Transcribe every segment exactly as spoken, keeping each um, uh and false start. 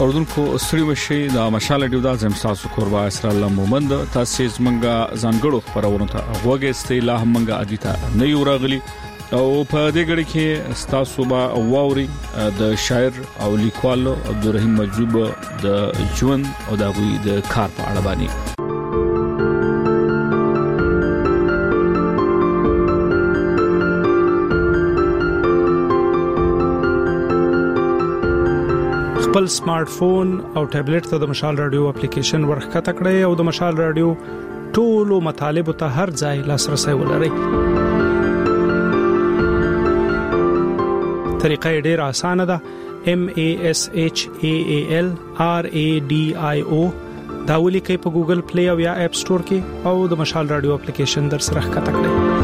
اوردونکو ستړي مشي د مشال ډیو د زم تاسو کوربا اسرا الله مومند تاسو زمنګا ځانګړو خبرونه ته غوږی استیلا همنګا ادیتا نه یو راغلی او په دې غړي کې تاسو با واوري د شاعر او لیکوال عبدالرحیم مجذوب د ژوند او د غوي د کار په اړه باندې خپل سمارټ فون او ټابلیټ ته د مشال رادیو اپلیکیشن ورخکته کړئ او د مشال رادیو ټولو مطالب ته هر ځای لاسرسي ولرئ. طریقه ډیره اسانه ده. M A S H A A L R A D I O دا ولیکئ په ګوګل پلی او یا اپ سٹور کې او د مشال رادیو اپلیکیشن در سره ښکته کړئ.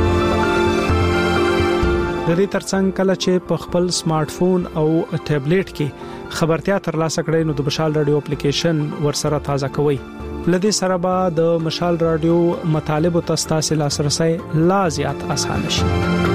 د دې ترڅنګ کله چې په خپل سمارټ فون او ټابلیټ کې خبرتیا ترلاسه کړئ نو د مشال رادیو اپلیکیشن ورسره تازه کوئ. لدې سره به د مشال رادیو مطالب او تاسو لاسرسي لا زیات آسان شي.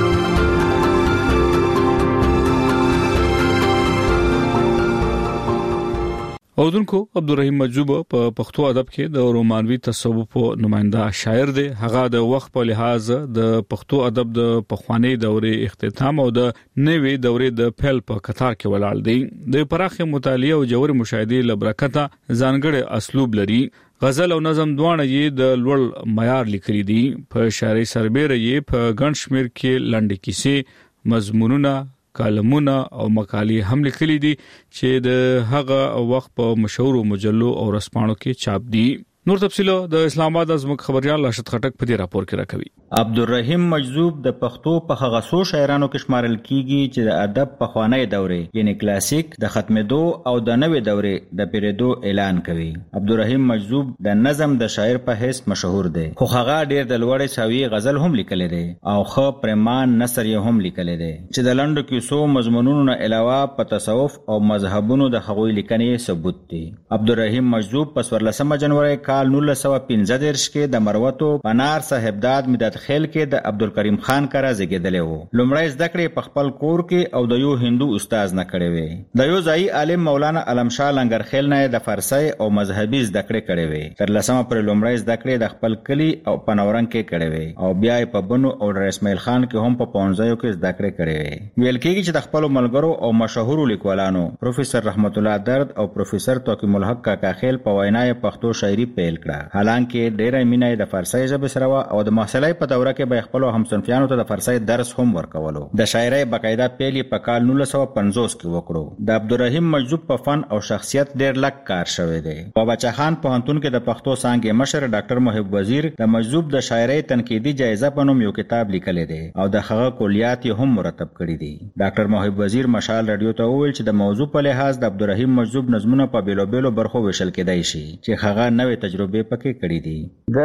اوردونکو عبدالرحیم مجذوب په پښتو ادب کې د رومانوي تصوف نماینده شاعر دی. هغه د وخت په لحاظ د پښتو ادب د پخوانی دورې اختتام او د نوې دورې د پیل په قطار کې ولاړ دی. د پراخه مطالعه او جوړ مشاهده لبرکته ځانګړي اسلوب لري. غزل او نظم دواړه یې د لوړ معیار لیکلي دي. په شاعري سربېره یې په ګڼ شمېر کې لنډې کیسې، مضمونونه، کالمونه او مقالې هم لیکلي دي چې د هغه وخت په مشهور مجلو او رسپانو کې چاپ دي. نور تفصیل د اسلام آباد از مخ خبريال راشد خټک په دې راپور کې راکوي. عبدالرحیم مجذوب د پښتو په هغه څو شاعرانو کې شمارل کیږي چې د ادب په خوانۍ دورې یعنی کلاسیک د ختمېدو او د نوې دورې د پیریدو اعلان کوي. عبدالرحیم مجذوب د نظم د شاعر په حیث مشهور دی، خو هغه ډېر د لوړې ساوي غزل هم لیکلی دی او خو پرمان نثر یې هم لیکلی دی چې د لنډو کیسو مضمونونو نه علاوه په تصوف او مذهبونو د هغوی لیکنې ثبوت دي. عبدالرحیم مجذوب په څوارلسمه جنوري کال نولس سوه پنځه دېرش کې د مروتو پنار صاحبداد مدد خیل کې د عبدالکریم خان کرا زیږیدلی و. لومړی زده کړې په خپل کور کې او د یو هندو استاد نه کړې وې. د یو ځایي عالم مولانا علمشاه لنګرخیل نه د فارسی او مذهبي زده کړې کړې وې. تر لسمه پورې لومړی زده کړې د خپل کلي او په نورنګ کې کړې وې او بیا یې په بنو او ډر اسماعیل خان کې هم په پونځیو کې زده کړې کړې وې. ویل کېږي چې د خپلو ملګرو او مشهورو لیکوالانو پروفیسر رحمت الله درد او پروفیسر توقیم الحق کاکا خیل په وینا یې پښتو شاعري پیل کړه. حالانکه ډېره مینه د فارسی ژبې سره و او د محصلۍ په دوره کې به خپل همصنفیانو ته د فارسی درس هم ورکولو. د شاعرۍ باقاعده پیل په کال نولس سوه پنځوس کې وکړو. د عبدالرحیم مجذوب په فن او شخصیت ډېر لږ کار شوی دی. په بچا خان پوهنتون کې د پښتو څانګې مشر ډاکټر محب وزیر د مجذوب د شاعرۍ تنقیدي جایزه په نوم یو کتاب لیکلی دی او د هغه کلیات یې هم مرتب کړي دي. ډاکټر محب وزیر مشال رادیو ته وویل چې د موضوع په لحاظ د عبدالرحیم مجذوب نظمونه په بیلو بیلو برخو ویشل کېدای شي چې هغه نوې تجربې پکې کړي دي.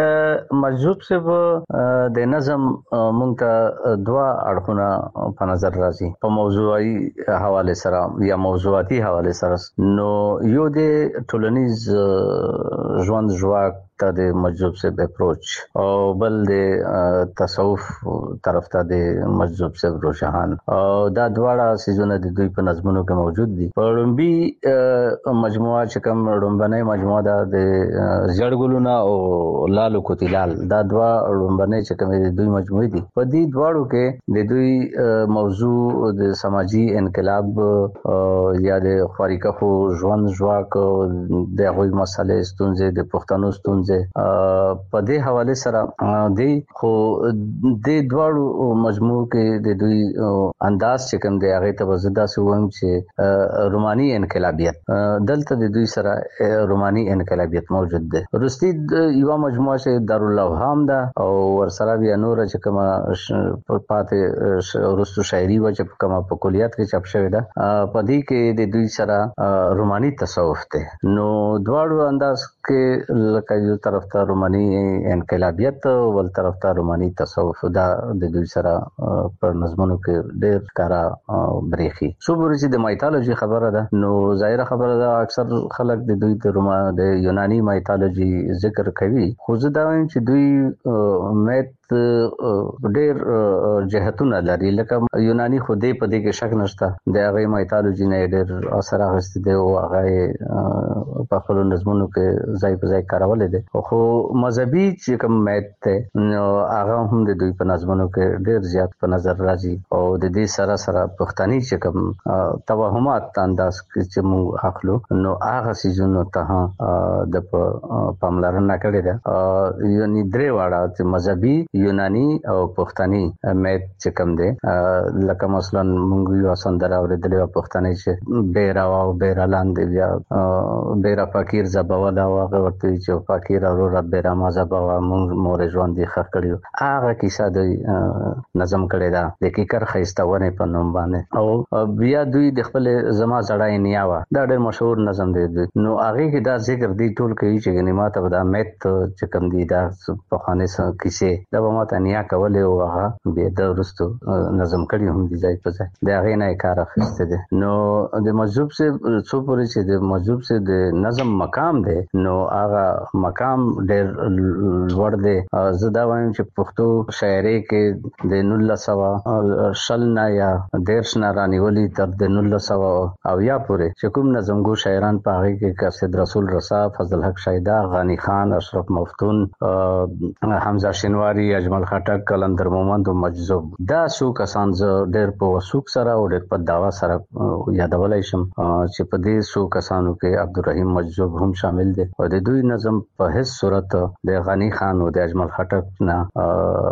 د مجذوب صاحب د نظم مونږ ته دوا اړخونه په نظر راځي په موضوعي حواله سره یا موضوعاتي حواله سره. نو یو د ټولنیز ژوند ژواک ته د مجذوب صاحب اپروچ او بل د تصوف طرف ته د مجذوب صاحب روشهان او دا دواړه سيزونه د دوی په نظمونو کې موجود دي. په لومبي مجموعه چې کوم لومبنۍ مجموعه ده د زړګلونه او لالو کوتیلال دا دوا لومبنۍ چې کوم د دوی مجموعه دي په دې دواړو کې د دوی موضوع د سماجی انقلاب یا د خواریکخو ژوند ژواک د هغوی مسالې ستونزې د پښتنو ستونزې په دې حواله سره دی. خو د دواړو مجموع کې د دوی انداز چې کوم دی هغه ته وزدا سوم چې روماني انقلابیت دلته د دوی سره روماني انقلابیت موجود دی. رستي یو مجموعه چې دارالافهام ده او ورسره بیا نور چې کومه پاتې رستو شاعري و چې کومه په کلیات کې چاپ شوی ده په دې کې د دوی سره روماني تصوف دی. نو دواړو انداز کې لکه یو طرف ته روماني انقلابیت او بل طرف ته روماني تصوف دا د دوی سره پر نظمونو کې ډېر کارا بریخي. سو ورته د مایتالوژي خبره ده نو ظاهره خبره ده اکثر خلک د دوی د روما د یوناني مایتالوژي ذکر کوي. خو زه دا وایم چې دوی میت ډېر جهتونه لري، لکه یوناني خو دې په دې کې شک نشته د هغه مایتالوژي نه ډېر اثر اخیستی دی او هغه په خپل نظمونو کې ځای په ځای کارولې دي، خو مذهبي چې کوم میت ته نو هغه هم د دوی په نظمونو کې ډېر زیات په نظر راځي او د دې سره سره پښتني چې کوم توهمات انداز چې موږ اخلو نو هغه سيزونو ته د پاملرنه کړې ده. یعنی درې واړه چې مذهبي، یوناني او پښتني میت چې کوم دي، لکه مثلا موږ یو سندره اورېدلې و پښتني چې بیره او بیره لاندې بیا بیره فقیر زبوله او هغه ورته چې فقیر اورور بیره ما زبوله موږ مور ژوند دی خخ کړیو. هغه کیسه د نظم کړی دا د کیکر خيستونه په نوم باندې او بیا دوی د خپل زما زړای نیاوه دا ډېر مشهور نظم دی. نو هغه کې دا ذکر دی ټول کوي چې غنیمت او دا میت چې کوم دی دا په خانه سره کیسه دا به ماته نیا کولې او هغه به د ورستو نظم کړی هم دی ځای په ځای دا غي نه کار اخیسته دي. نو د مجذوب سے څو پورې چې د مجذوب سے د نظم مقام دی نو هغه مقام ډېر لوړ دی. زه دا وایم چې پښتو شاعري کې د نولس سوه شل نه یا دیرش نه رانیولي تر د نولس سوه او یا پورې چې کوم نظمګو شاعران په هغه کې قصید رسول رسا، فضل حق شایدا، غانی خان، اشرف مفتون، حمزه شینواری، اجمل خټک، کلندر مومند او مجذوب دا څو کسان ز ډېر په وسوک سره او ډېر په داوا سره یادولای شم چې په دې څو کسانو کې عبدالرحیم مجذوب هم شامل دي او د دوی نظم په هیڅ صورت د غانی خان او د اجمل خټک نه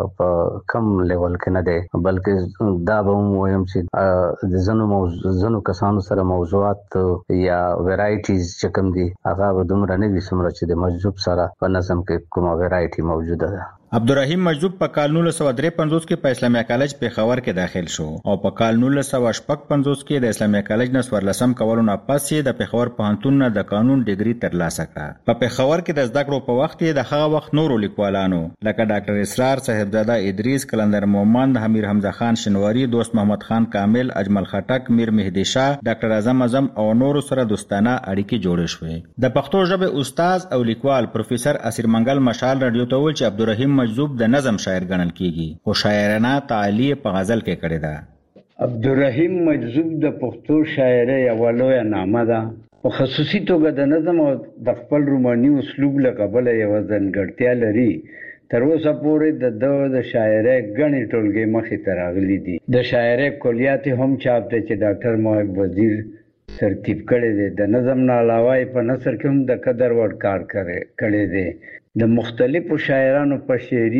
په کم لیول کې نه دی، بلکې دا به وایم چې د زنو موضوع زنو کسانو سره موضوعات یا ورایټیز چې کوم دي هغه به دومره نه وي څومره چې د مجذوب سره په نظم کې کومه ورایټي موجوده ده. عبدالرحیم مجذوب په کال نولس سوه درې پنځوس کې په اسلامي کالج پېښور کې داخل شو او په کال نولس سوه شپږ پنځوس کې د اسلامي کالج نه څوارلسم کولو نه پس یې د پېښور پوهنتون نه د قانون ډیګري ترلاسه کړه. په پېښور کې د زده کړو په وخت کې د هغه وخت نورو لیکوالانو لکه ډاکټر اسرار صاحبزاده ادریس، کلندر مومند، امیر حمزه خان شینواری، دوست محمد خان کامل، اجمل خټک، میر مهدی شاه، ډاکټر اعظم اعظم او نورو سره دوستانه اړیکې جوړې شوې. د پښتو ژبې استاد او لیکوال پروفیسور اسیر منګل مشال رادیو ته ویل چې عبدالرحیم مجذوب د نظم شاعر ګڼل کیږي او شاعرانه تعالی په غزل کې کړی ده. عبدالرحیم مجذوب د پښتو شاعرۍ یوه لویه نامه ده. په خصوصي توګه د نظم او د خپل روماني اسلوب له کبله یوه ځانګړتیا لري. تر اوسه پورې د ده د شاعرۍ ګڼې ټولګې مخې ته راغلي دي. د شاعرۍ کلیات هم چاپ دی چې ډاکټر محب وزیر ترتیب کړی دی. د نظم نه علاوه په نثر کې هم د قدر وړ کار کړی دی. د مختلفو شاعرانو په شعري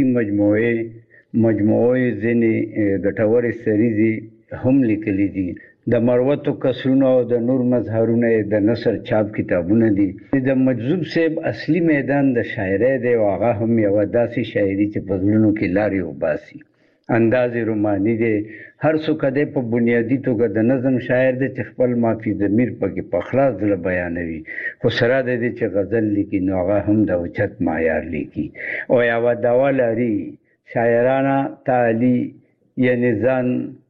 مجموعې مجموعې ځینې ګټورې سریزې هم لیکلي دي. د مروتو کسرونه او د نور مظهرونه د نثر چاپ کتابونه دي. د مجذوب صاحب اصلي میدان د شاعرۍ دی او هغه هم یوه داسې شاعري چې په زړونو کې لارې وباسي. انداز رومانی دی. هر څوک دی په بنیادي توګه د نظم شاعر دی چې خپل مافي ضمیر پکې په خلاص زړه بیانوي، خو سره د دې چې غزل لیکي نو هغه هم د اوچت معیار لیکي او یوه دوا لري. شاعرانه تعالی یعنې ځان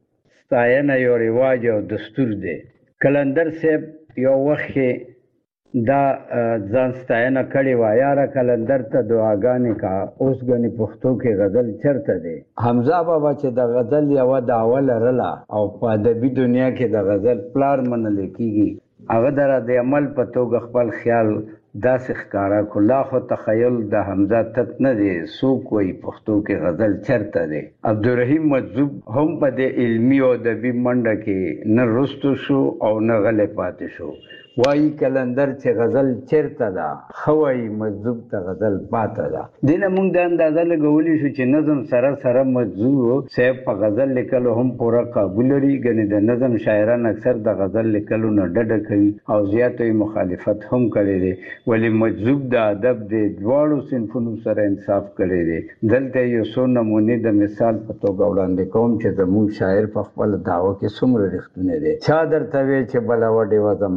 ستاینه یو رواج او دستور دی. کلندر صاحب یو وخت کې دا ځان ستاینه کړې وه، یاره کلندر ته دعاګانې کا اوس ګنې پښتو کې غزل چرته دی. حمزه بابا چې د غزل یوه دعوه لرله او په ادبي دنیا کې د غزل پلار منلی کېږي، هغه د رد عمل په توګه خپل خیال داسې ښکاره کړو. لا خو تخیل د حمزه تت نه دی، څوک وایي پښتو کې غزل چرته دی. عبدالرحیم مجذوب هم په دې علمي او ادبي منډه کې نه رستو شو او نه غلی پاتې شو. وایي کلندر چې غزل چیرته ده، ښه وایي مجذوب ته غزل پاته ده. دې نه موږ دا اندازه لګولی شو چې نظم سره سره مجذوب صاحب په غزل لیکلو هم پوره قابل لري. ګنې د نظم شاعران اکثر د غزل لیکلو نه ډډه کوي او زیاتو یې مخالفت هم کړی دی، ولی مجذوب د ادب د دواړو صنفونو سره انصاف کړی دی. دلته یو څو نمونې د مثال په توګه وړاندې کوم چې زموږ شاعر په خپله دعوه کې څومره رښتونی دی. چا درته وی چې بله وډې وه زما په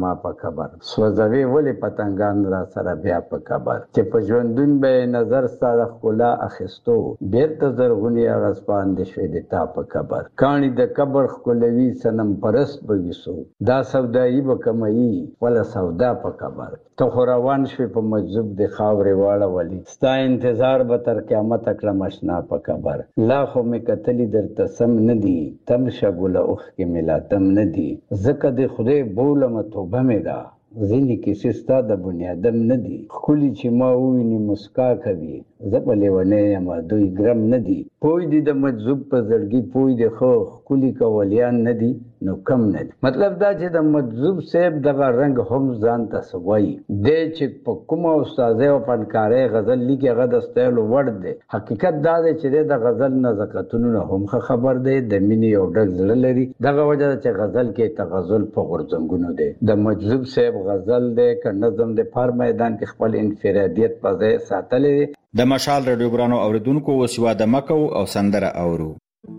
خبر سوځوي ولې پتنګان را سره بیا په خبر چې په ژوندون به نظر ستاره خلا اخستو بیرته زرغونی غسپان د شوي د تا په خبر کانی د قبر خلوي سنم پرست بګیسو دا سودایي به کمایي ولا سودا په خبر ته خو روان شوي په مجذوب د خاورې واړه ولی ستا انتظار به تر قیامت کړم اشنا په خبر لا خو مې کتلی درته سم نه دي تم شګوله اوښ کې ملا تم نه دي ځکه د خدای بولم توبه مې ده ځینې کیسې ستا د بنیادم نه دي ښکلي چې ما وویني مسکا کوي زه په لیونی یم دوی ګرم نه دي پوی دي د مجذوب په زړګي پوی دي خو ښکلي کولیان نه دي نو کم نه دي مطلب دا چې د مجذوب صاحب دغه رنګ هم ځان ته څه وایي دی چې په کومه استاذۍ او فنکارۍ غزل لیکي هغه د ستایلو وړ دی حقیقت دا دی چې دی د غزل نزاکتونو نه هم ښه خبر دی د مینې یو ډک زړه لري دغه وجه ده چې غزل کې تغزل په غورځنګونو دی د مجذوب صاحب غزل دی که نظم دی په هر میدان کې خپل انفرادیت په ځای ساتلی دی د مشال رادیو ګرانو اوریدونکو اوس واده مکو او سندره اورو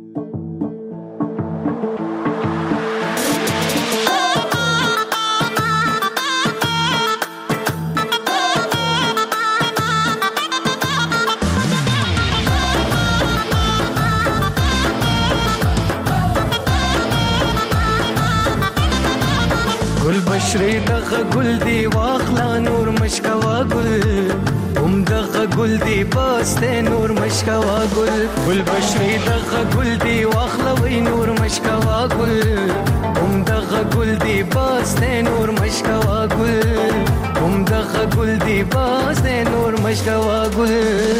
گل بشری دغه گل دی واخلا نور مشکوا گل هم دغه گل دی باسته نور مشکوا گل گل بشری دغه گل دی واخلا وی نور مشکوا گل هم دغه گل دی باسته نور مشکوا گل هم دغه گل دی باسته نور مشکوا گل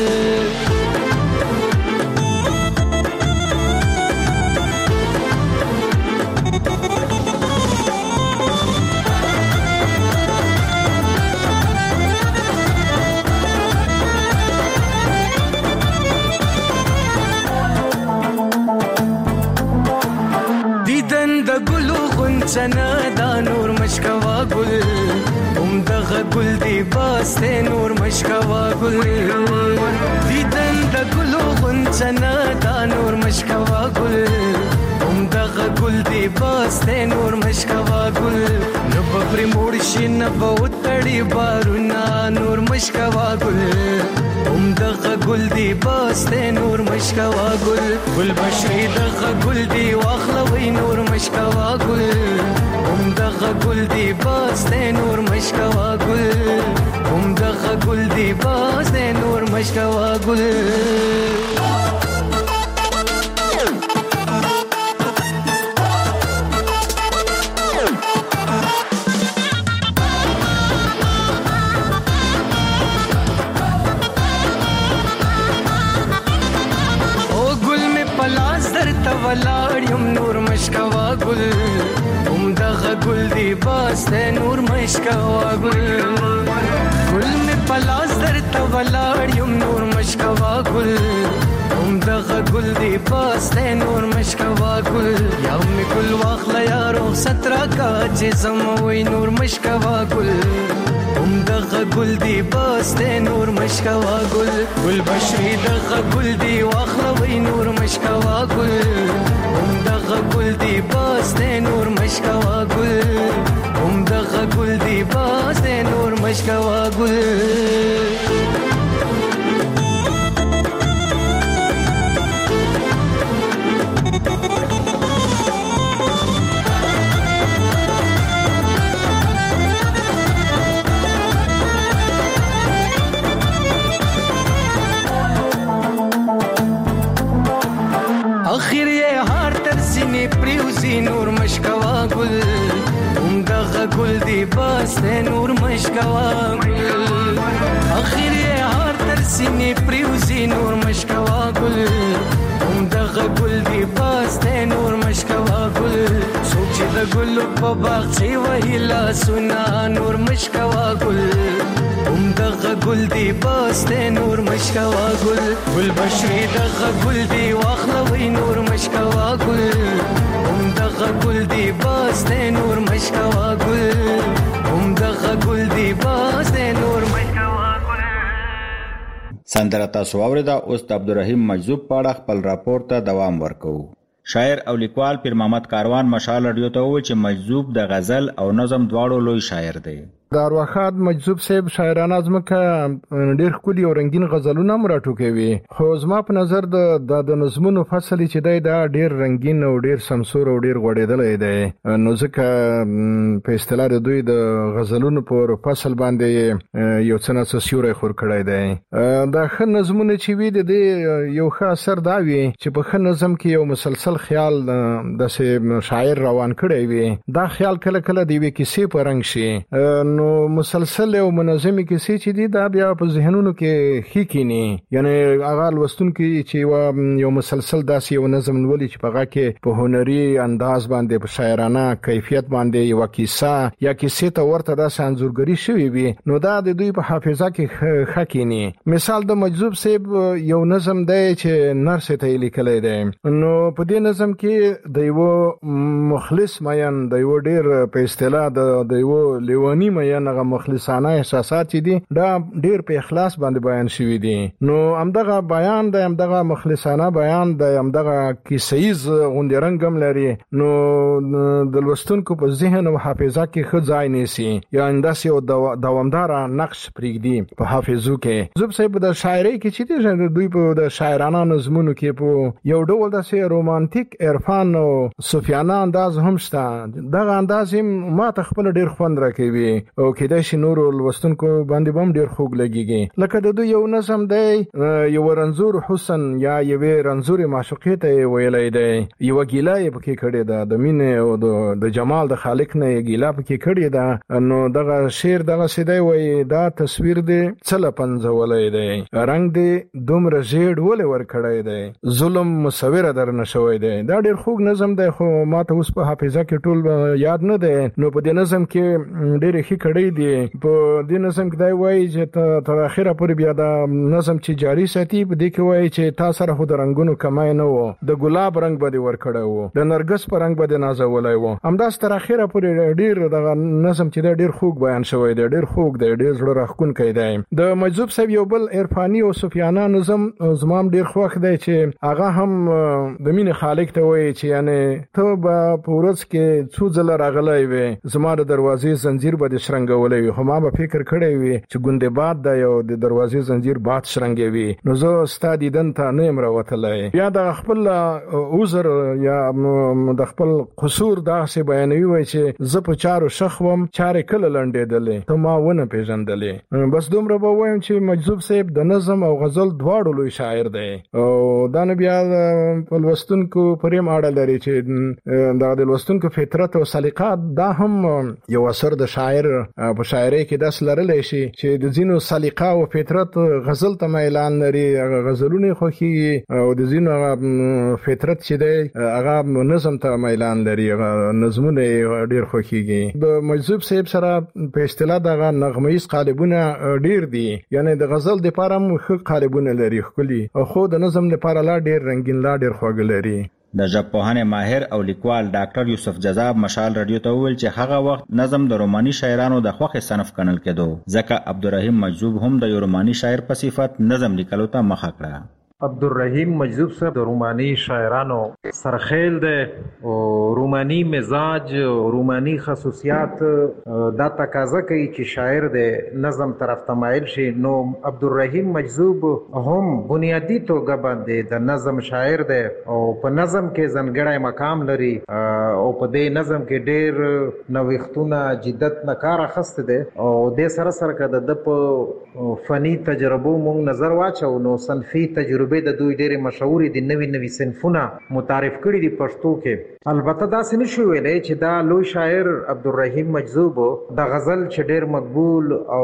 سنا دا نور مشکوا گل هم دغه گل دی باسته نور مشکوا گل دیدن د ګلو غنچنا دا نور مشکوا گل هم دغه گل دی باسته نور مشکوا گل نو په موړ شي نه بوتړي بارونا نور مشکوا گل هم دغه گل دی باسته نور مشکوا گل گل بشری دغه گل دی واخلوي نور مشکوا گل هم دغه گل دی باسته نور مشکوا گل هم دغه گل دی باسته نور مشکوا گل ولاړم نور مشکوا گل هم دغه گل دی باسته نور مشکوا گل گل می پلاس درته ولاړم نور مشکوا گل هم دغه گل دی باسته نور مشکوا گل یا می گل واخلا یارو سترا کا چې زموي نور مشکوا گل هم دغه گل دی باسته نور مشکوا گل گل بشری دغه گل دی واخلا وی نور مشکوا گل هم دغه گل دی باسته نور مشکوا گل هم دغه گل دی باسته نور مشکوا گل اخر یې هار تر سینې پریوزي نور مشکوا گل هم دغه گل دی باسته نور مشکوا گل اخر یې هار تر سینې پریوزي نور مشکوا گل هم دغه گل دی باسته نور مشکوا گل سوچ د ګل په باغ چې وهلا سنا نور مشکوا گل هم دغه گل دی باسته نور مشکوا گل گل بشری دغه گل دی واخلوي نور مشکوا گل هم دغه گل دی باسته نور مشکوا گل هم دغه گل دی باسته نور مشکوا گل سندره تاسو اوریدا اوس د عبدالرحیم مجذوب پاړه خپل راپور ته دوام ورکوو شاعر او لیکوال پیر محمد کاروان مشال رادیو ته وویل چې مجذوب د غزل او نظم دواړو لوی شاعر دی. د ارواخات مجذوب صاحب شاعرانه ځمکه ډېر ښکلي او رنګین غزلونه هم راټوکوي، خو زما په نظر د د نظمونو فصل چې دی دا ډېر رنګین او ډېر سمسور او ډېر غوړېدلی دی، نو ځکه په اصطلاح د دوی د غزلونو پر فصل باندې یو څه نه څه سیوری خور کړی دی. دا ښه نظمونه چې وي د دې یو ښه اثر دا وي چې په ښه نظم کې یو مسلسل خیال داسې شاعر روان کړی وي، دا خیال کله کله د یوې کیسې په رنګ شي، نو مسلسل او منظمې کیسې چې دي دا بیا په ذهنونو کې ښه کینی، یعنی هغه لوستونکي چې یو مسلسل داسې یو نظم لولي چې په هغه کې په هنري انداز باندې په شاعرانه کیفیت باندې یو کیسه یا کیسې ته ورته داسې انځورګري شوی وي، نو دا د دوی په حافظه کې ښه کینی. مثال د مجذوب صاحب یو نظم دی چې نرسې ته یې لیکلی دی، نو په دې نظم کې د یو مخلص مین د یو ډېر په اصطلاح د یو لیونی مین هغه مخلصانه احساسات چې دي دا ډېر په اخلاص باندې بیان شوي دي، نو همدغه بیان د همدغه مخلصانه بیان د همدغه کیسه‌ایز غوندې رنګ هم لري، نو د لوستونکو په ذهن او حافظه کې ښه ځای نیسي، یا همداسې یو دوامداره نقش پرېږدي په حافظو کې. زوب صاحب د شاعرۍ کې چې دی د دوی په د شاعرانه نظمونو کې په یو ډول داسې رومانتیک عرفان او صوفیانه انداز هم شته، دغه انداز هم ما ته خپله ډېر خوند راکوي او کېدای شي نورو لوستونکو باندې به هم ډېر خوږ لګېږي. لکه د دوی یو نظم دی یو رنځور حسن یا یوې رنځورې معشوقې ته یې ویلی دی، یوه ګیله یې پکې کړې ده د مینې او د جمال د خالق نه یې ګیله پکې کړې ده، نو دغه شعر دغسې دی وایي دا تصویر دی څه له پنځولی دی، رنګ دی دومره ژیړ ولې ورکړی دی، ظلم مصوره درنه شوی دی. دا ډېر خوږ نظم دی خو ما ته اوس په حافظه کې ټول یاد نه دی، نو په دې نظم کې ډېرې ښې کړی دی. په دې نظم کې دا وایي چې تر اخره پورې بیا دا نظم چې جاری ساتي، په دې کې وایي چې تا سره خو د رنګونو کمای نه و، د ګلاب رنګ به دې ورکړی و، د نرګس په رنګ به دې نازولی و، همداسې تر اخره پورې ډېر دغه نظم چې دی ډېر خوږ بیان شوی دی، ډېر خوږ دی، ډېر زړه راښکونکی دی. د مجذوب صاحب یو بل عرفاني او صوفیانه نظم زما هم ډېر خوښ دی چې هغه هم د مینې خالق ته وایي چې یعنې ته به په ورځ کې څو ځله راغلی وې، زما د دروازې زنځیر به دې شرنګولی وي، خو ما به فکر کړی وي چې ګوندې باد دی او د دروازې زنځیر باد شرنګوي، نو زه ستا دیدن ته نه یم راوتلی. بیا د خپل عذر یا د خپل قصور داسې بیانوي وایي چې زه په چارو شخ وم، چارې کله لنډېدلې ته ما ونه پېژندلې. بس دومره به وایم چې مجذوب صاحب د نظم او غزل دواړو لوی شاعر دی، او دا نه بیا په لوستونکو پورې هم اړه لري چې دا د لوستونکو فطرت او سلیقات دا هم یو اثر د شاعر په شاعرۍ کې داس لرلی شي چې د ځینو سلیقه او فطرت غزل ته میلان لري، هغه غزلونه خوښېږي، او د ځینو فطرت چې دی هغه نظم ته میلان لري، هغه نظمونه یې ډېر خوښېږي. د مجذوب صاحب سره په اصطلاح دغه نغمهیز قالبونه ډېر دي، یعنی د غزل دپاره هم ښه قالبونه لري ښکلي، خو د نظم دپاره لا ډېر رنګین لا ډېر خواږه لري. د ژبپوهنې ماهر او لیکوال ډاکټر یوسف جذاب مشال رادیو ته وویل چې هغه وخت نظم د روماني شاعرانو د خوښې صنف ګڼل کېدو، ځکه عبدالرحیم مجذوب هم د یو روماني شاعر په صفت نظم لیکلو ته مخه کړه. عبدالرحیم مجذوب صاحب د روماني شاعرانو سرخیل دی او روماني مزاج روماني خصوصیات دا تقاضا کوي چې شاعر دی نظم طرف ته مایل شي، نو عبدالرحیم مجذوب هم بنیادی توګه باندې د نظم شاعر دی او په نظم کې ځانګړی مقام لري، او په دې نظم کې ډېر نوښتونه جدت نه کار اخیستی دی، او دې سره سره که د ده په فني تجربو مونږ نظر واچو نو صنفي تجربې د دوی ډېرې مشهورې دي، نوي نوي صنفونه متعارف کړي دي پښتو کې. البته داسې نشو ویلی چې دا لوی شاعر عبدالرحیم مجذوب د غزل چې ډېر مقبول او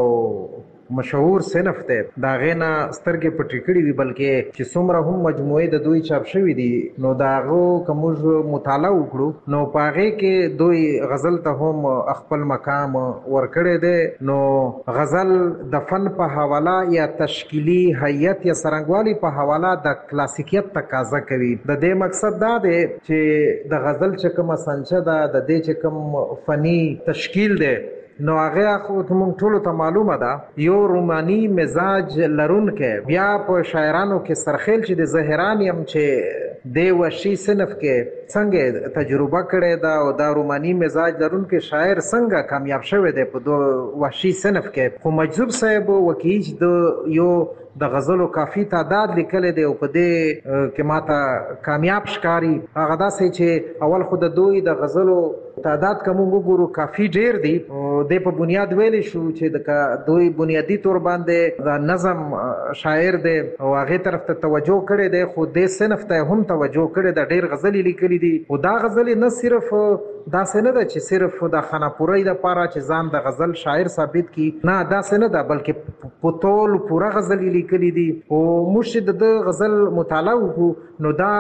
مشهور صنف دی د هغې نه سترګې پټې کړي وي، بلکې چې څومره هم مجموعې د دوی چاپ شوي دي نو د هغو که موږ مطالعه وکړو نو په هغې کې دوی غزل ته هم خپل مقام ورکړی دی. نو غزل د فن په حواله یا تشکیلي حیت یا څرنګوالي په حواله د کلاسیکیت تقاضا کوي. د دې مقصد دا دی چې د غزل چې کومه سنچه ده د دې چې کوم فني تشکیل دی نو هغه خو موږ ټولو ته معلومه ده یو روماني مزاج لرونکی، بیا په شاعرانو کې سرخیل چې د زهران یم چې د وحشي صنف کې څنګه تجربه کړې ده او دا روماني مزاج لرونکي شاعر څنګه کامیاب شوی دی په دو وحشي صنف کې. خو مجذوب صاحب وکیج د یو د غزلو کافی تعداد لیکل دی او په دې کې ماته کامیاب ښکاری. هغه داسې چې اول خو د دوی د غزلو تعداد کوم وګورو کافی ډیر دی. د په بنیاد ویل شو چې د دوی بنیادی تور باندې د نظم شاعر دی او هغه طرف ته توجه کړي دی، خو د صنف ته هم توجه کړي د ډیر غزلې لیکلي دي. او دا غزلې نه صرف دا څه نه ده چې صرف د خانپوري د پاره چې ځان د غزل شاعر ثابت کی، نه دا څه نه ده، بلکې په ټول پورا غزلې لیکلي دي. او مرشد د غزل مطالعه وکړو نو دا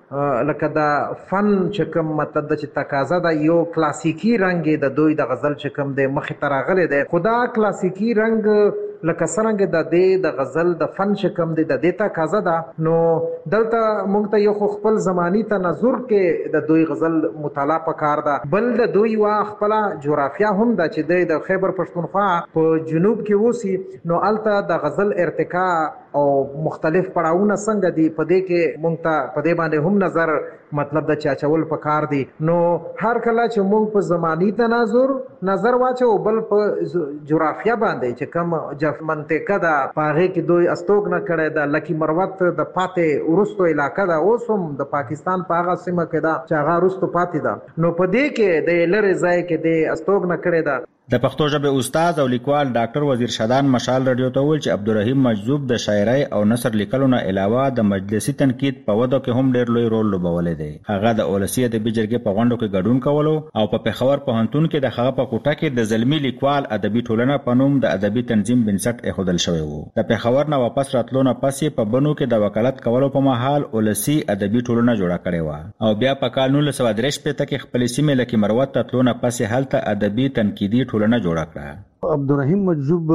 لکه دا فن چې کوم مطلب د چې تقاضا د یو کلاسیکی رنگ د دوی د غزل چې کوم د مخې ته راغلی دی، خدا کلاسیکی رنگ لکه څنګه د دې د غزل د فن چې کوم دی د دې تقاضا ده. نو دلته موږ ته یو خپل زمانی تناظر کې د دوی غزل مطالعه پکار ده. بل د دوی وا خپل جغرافیا هم د چې د خیبر پښتونخوا په جنوب کې وسی، نو الته د غزل ارتقا او مختلف پړاوونه څنګه دي په دې کې موږ ته په دې باندې هم نظر مطلب د چاچول پکار دي. نو هر کله چې موږ په زمانی تناظر نظر واچو بل په جغرافیا باندې چې کوم منطقه ده پاغه کې دوی استوګ نه کړي ده، لکی مروت د پاتې ورستو علاقه ده، اوس هم د پاکستان په هغه سیمه کې ده چې هغه ورستو پاتې ده. نو په دې کې د لری ځای کې د استوګ نه کړي ده. د پښتو ژبې استاد او لیکوال ډاکټر وزیر شادان مشال رادیو ته ویل چې عبدالرحیم مجذوب د شاعرۍ او نثر لیکلو نه علاوه د مجلسي تنقید په وده کې هم ډېر لوی رول لوبولی دی. هغه د اولسي ادبي جرګې په غونډو کې ګډون کولو او په پېښور پوهنتون کې د هغه په کوټه کې د زلمي لیکوال ادبي ټولنه په نوم د ادبي تنظیم بنسټ ایښودل شوی و. د پېښور نه واپس راتلو نه پس یې په بنو کې د وکالت کولو په مهال اولسي ادبي ټولنه جوړه کړې وه او بیا په کال نولس سوه درې شپېته کې خپلې سیمې لکه مروت ته تلو نه پس یې هلته ادبي تنقیدي ټولنه جوړه کړه. عبدالرحیم مجذوب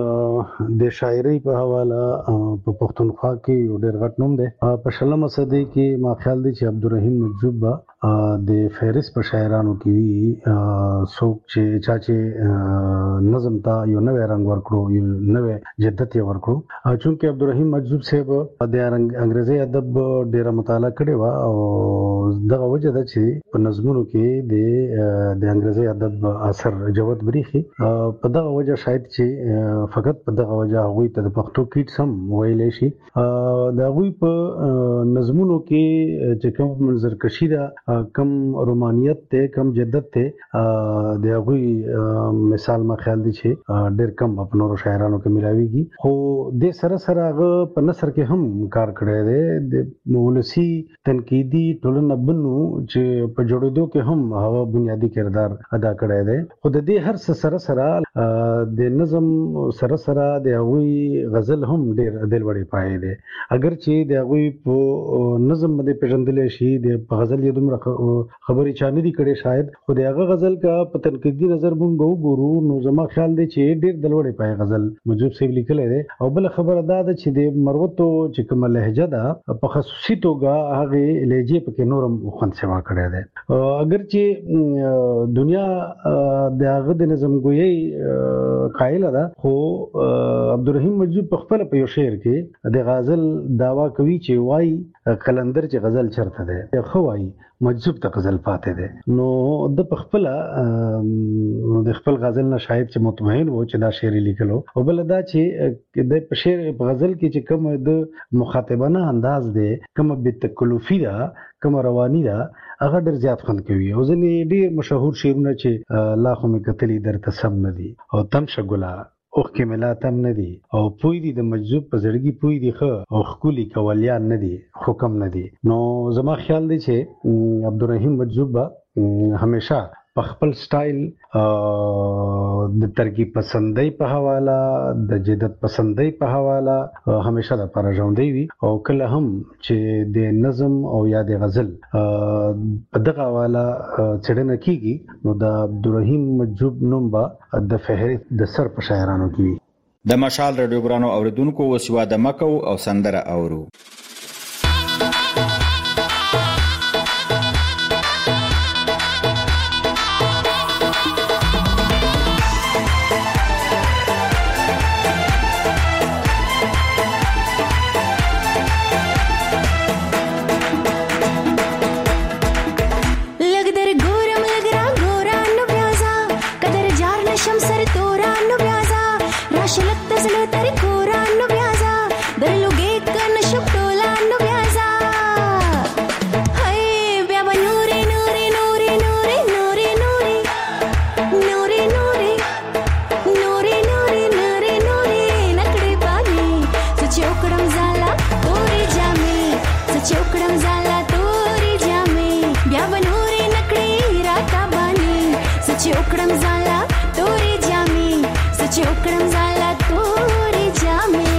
د شاعرۍ په حواله په پښتونخوا کې ډېر غټ نوم دی. په شلمه صدۍ کې ما خیال دی چې عبدالرحیم مجذوب د فهرست په شاعرانو کې وي څوک چې چا چې نظم ته یو نوی رنګ ورکړو، یو نوی جدت یې ورکړو. چونکې عبدالرحیم مجذوب صاحب د انګریزي ادب ډېره مطالعه کړې وه او دغه وجه ده چې په نظمونو کې د د انګریزي ادب اثر جوت بریخي. په دغه وجه شاید چې فقط په دغه وجه هغوی ته د پښتو کیټس هم ویلی شي. د هغوی په نظمونو کې چې کوم منظرکشي ده، کم رومانیت ته، کم جدت ته، د هغوی مثال ما خیال دی چې ډېر کم په نورو شاعرانو کې ملاویږي. خو د سره سره هغه په نثر کې هم کار کړی دی. د ولسي تنقیدي ټولنه بنو چې په جوړېدو کې هم هغه بنیادی کردار ادا کړی دی. خو د دې هر څه سره سره د نظم سره سره د هغوی غزل هم ډېر دل وړې پایې دی. اگر چې د هغوی په نظم باندې پیژندلی شي، د په غزل یې دومره خبرې چا نه دي کړې شاید، خو د هغه غزل که په تنقیدي نظر موږ وګورو نو زما خیال دی چې ډېر دل وړې پایې غزل مجذوب صاحب لیکلی دی. او بله خبره دا ده چې د مروتو چې کومه لهجه ده په خصوصي توګه هغې لهجې پکې نور هم خوند سوا کړی دی. اگر چې دنیا د هغه د نظم ګویۍ قایله ده، خو عبدالرحیم مجذوب په خپله په یو شعر کې د غزل دعوا کوي چې وایي قلندر چې غزل چرته دی، ښه وایي مجذوب ته غزل پاتې دی. نو د په خپله د خپل غزل نه شاید چې مطمئن و چې دا شعر لیکلو. او بل دا چې د په شعر په غزل کې چې کوم د مخاطبانه انداز دی، کوم بتکلفي ده، کوم رواني ده، هغه ډېر زیات خوند کوي. او ځینې ډېر مشهور شعرونه چې لا خو مې کتلي درته سم نه دي او تم شه ګله اوښکې مې لا تم نه دي او پوی دي د مجذوب په زړګي پوی دي ښه او ښکلي کولیان نه دي خو کم نه دي. نو زما خیال دی چې عبدالرحیم مجذوب به همیشه په خپل سټایل د ترکیب پسندۍ په حواله، د جدت پسندۍ په حواله همیشه د پاره ژوندی وي. او کله هم چې د نظم او یا د غزل په دغه حواله څېړنه کیږي نو د عبدالرحیم مجذوب نوم به د فهرست د سر په شاعرانو کې وي. د مشال رادیو ګرانو اوریدونکو اوس یوه دمه کوو او سندره اورو. وکړم زالا توري جامې بیا بنوري نکړي راته باندې سچ وکړم زالا توري جامې سچ وکړم زالا توري جامې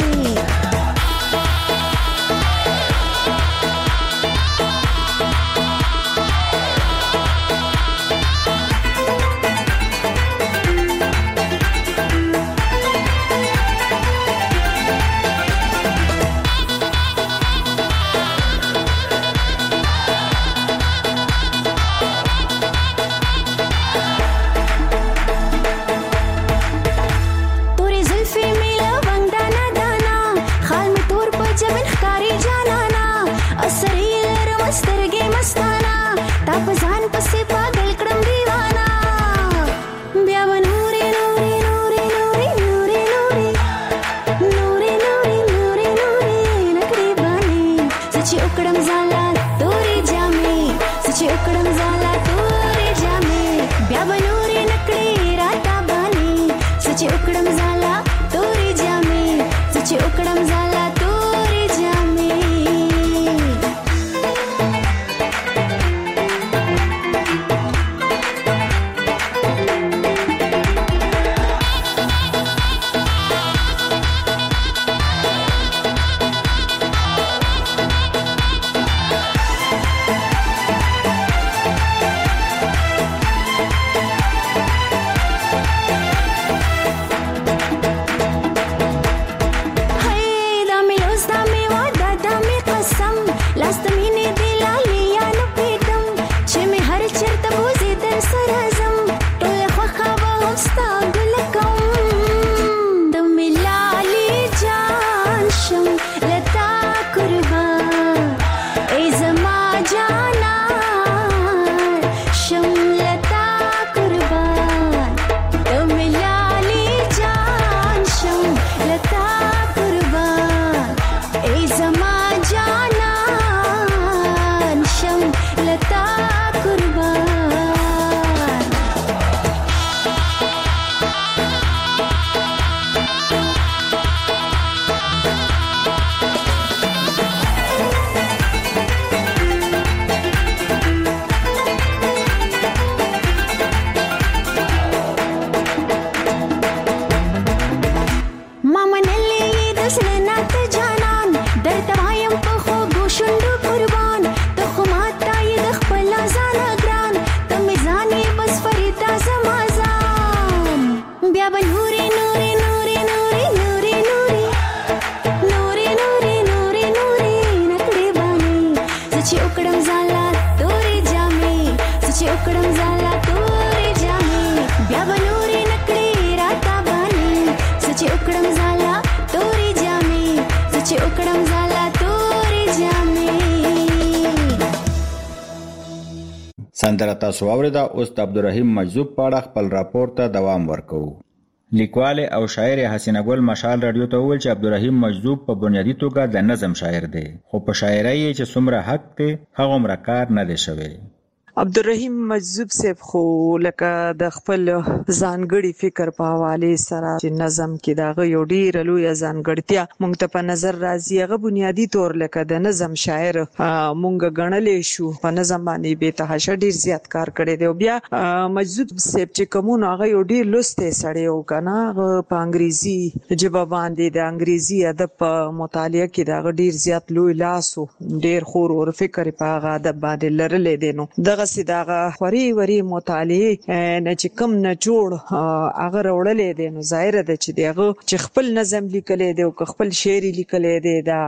سندره تاسو اوریدا اوس د عبدالرحیم مجذوب په اړه خپل راپور ته دوام ورکوو. لیکوال او شاعر حسینه ګل مشال رادیو ته وویل چې عبدالرحیم مجذوب په بنیادی توګه د نظم شاعر دی، خو په شاعرۍ چې څومره حق دی هغه عمر کار نه دی شوی. عبدالرحیم مجذوب صاحب خو لکه د خپل ځانګړي فکر په حواله سره چې نظم کې داغه یو ډیر لوی ځانګړتیا مونږ ته په نظر راځي. هغه بنیادی تور لکه د نظم شاعر مونږ غنلې شو، په نظم باندې به تهشه ډیر زیات کار کړی دی. بیا مجذوب صاحب چې کومو هغه یو ډیر لسته سړی او کنه په انګریزي ژبه باندې د انګریزي ادب په مطالعه کې داغه ډیر زیات لوی لاسو ډیر خور او فکر په هغه ادب باندې لرلې دی. نو دغه سیداغه خوري وری مطالعه نه چې کم نه جوړ هغه وړلې دي. نو ظاهر ده چې دغه چې خپل نظم لیکلې دي او خپل شعر لیکلې دي دا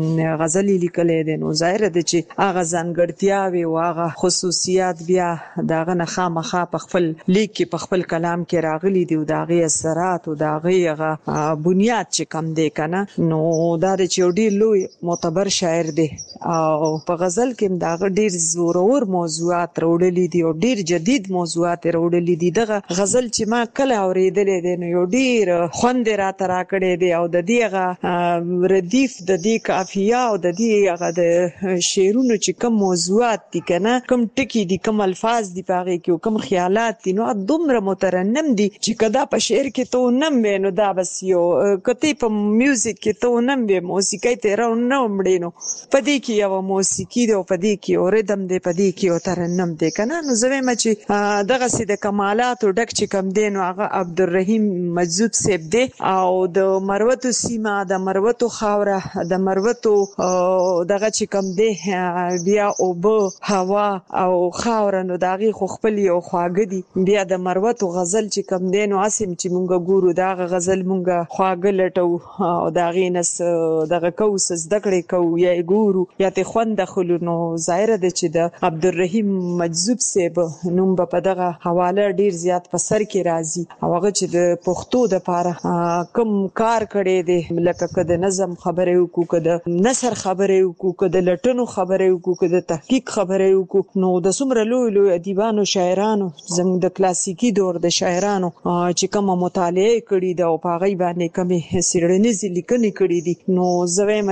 غزل لیکلې دي، نو ظاهر ده چې هغه ځانګړتیاوي او هغه خصوصیات بیا دغه نه خامخا په خپل لیک کې په خپل کلام کې راغلي دي او دغه اثرات او دغه هغه بنیاد چې کم دی کنه. نو دا چې ډیر لوی معتبر شاعر دی او په غزل کې دغه ډیر زورور موضوع موضوعات راوړلي دي او ډیر جدید موضوعات راوړلي دي. دغه غزل چې ما کله اورېدلې دی نو یو ډیر خوند راته راکړی دی او د دې هغه ردیف د دې قافیه او د دې هغه د شعرونو چې کوم موضوعات دي کنه کوم ټکی دي کوم الفاظ دي پاره کې کوم خیالات دي نو دومره مترنم دي چې کدا په شعر کې ته نم وینو دا بس یو کته په میوزیک کې ته نم به موسیقي ته راو نه مړینو پدې کې یو موسیقي دی او پدې کې اور ردم دی پدې کې او ترنم دی کنه نو زوی مچ دغه سي د کمالات او ډک چې کم دین هغه عبدالرحیم مجذوب صاحب دی او د مروتو سیمه د مروتو خاوره د مروتو دغه چې کم دی بیا او بو هوا او خاوره نو داغي خو خپل یو خواږه دي بیا د مروتو غزل چې کم دی نو اسیم چې مونږ ګورو داغه غزل مونږ خواږه لټو او داغي نس دغه کوس زده کړې کو یا ګورو یا ته خوند خلو نو ظاهر ده چې د عبدالرحیم مجذوب صاحب نوم په دغه حواله ډیر زیات په سر کې راځي او هغه چې د پښتو د پاره کم کار کړي دي لکه کده نظم خبره وکړو کده نثر خبره وکړو کده لټنو خبره وکړو کده تحقیق خبره وکړو نو د څومره لوی لوی ادیبانو شاعرانو زموږ د کلاسیکی دور د شاعرانو چې کوم مطالعه کړي دا او په غي باندې کومه سیړنیز لیکنې کړي دي نو زویم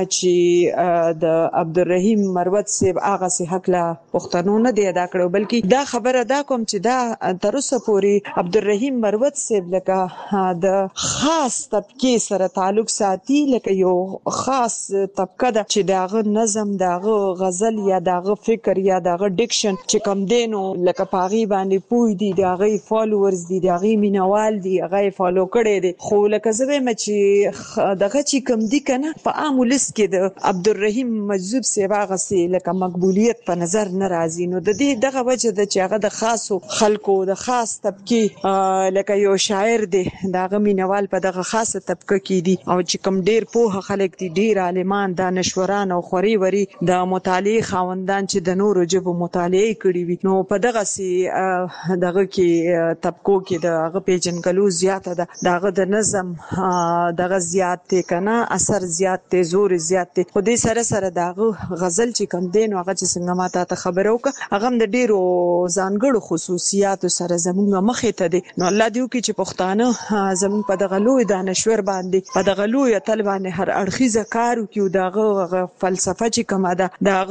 چې د عبدالرحیم مروت صاحب هغه سي حق لا پښتنو نه دی ادا کړو بلکې دا خبره دا کوم چې دا تر اوسه پورې عبدالرحیم مروت صاحب لکه د خاص طبقه سره تعلق ساتي لکه یو خاص طبقه ده چې داغه نظم داغه غزل یا داغه فکر یا داغه ډیکشن چې کم دینو لکه پاغي باندې پوي دي داغه فالوورز دي داغه مینوال دي هغه فالو کړي دي خو لکه زه مې چې دغه چې کم دي کنه په عام ولس کې د عبدالرحیم مجذوب صاحب هغه سي لکه مقبولیت په نظر ناراضي نو د دې دغه وجه د چې هغه د خاصو خلکو د خاص طبقه لکه یو شاعر دی داغه مینوال په دغه خاصه طبقه کې دي او چې کم ډیر په خلک دي ډیر عالمان دانشوران او خوري وري د مطالعه خاوندان چې د نورو جبو مطالعه کړي وي نو په دغه سي دغه کې طبقو کې دغه پیجنګلو زیاته ده دغه د نظم دغه زیات ته کنه اثر زیات ته زور زیات ته خو دې سره سره دغه غزل چې کم دین هغه چې څنګه ماته ته خبرو ک هغه د ډیرو ځانګړو خصوصیات سره زموږ مخې ته دي نو الله دې وکړي چې پښتانه زموږ په دغه لوی دانشور باندې په دغه لوی تل باندې هر اړخیزه کار وکړي دغه فلسفه چې کومه ده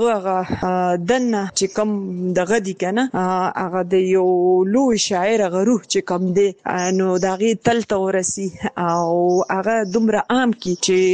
دغه دنه چې کوم دغه دي کنه هغه د یو لوی شاعر غروح چې کوم دی نو دغه تل تورسي او هغه دومره عام کی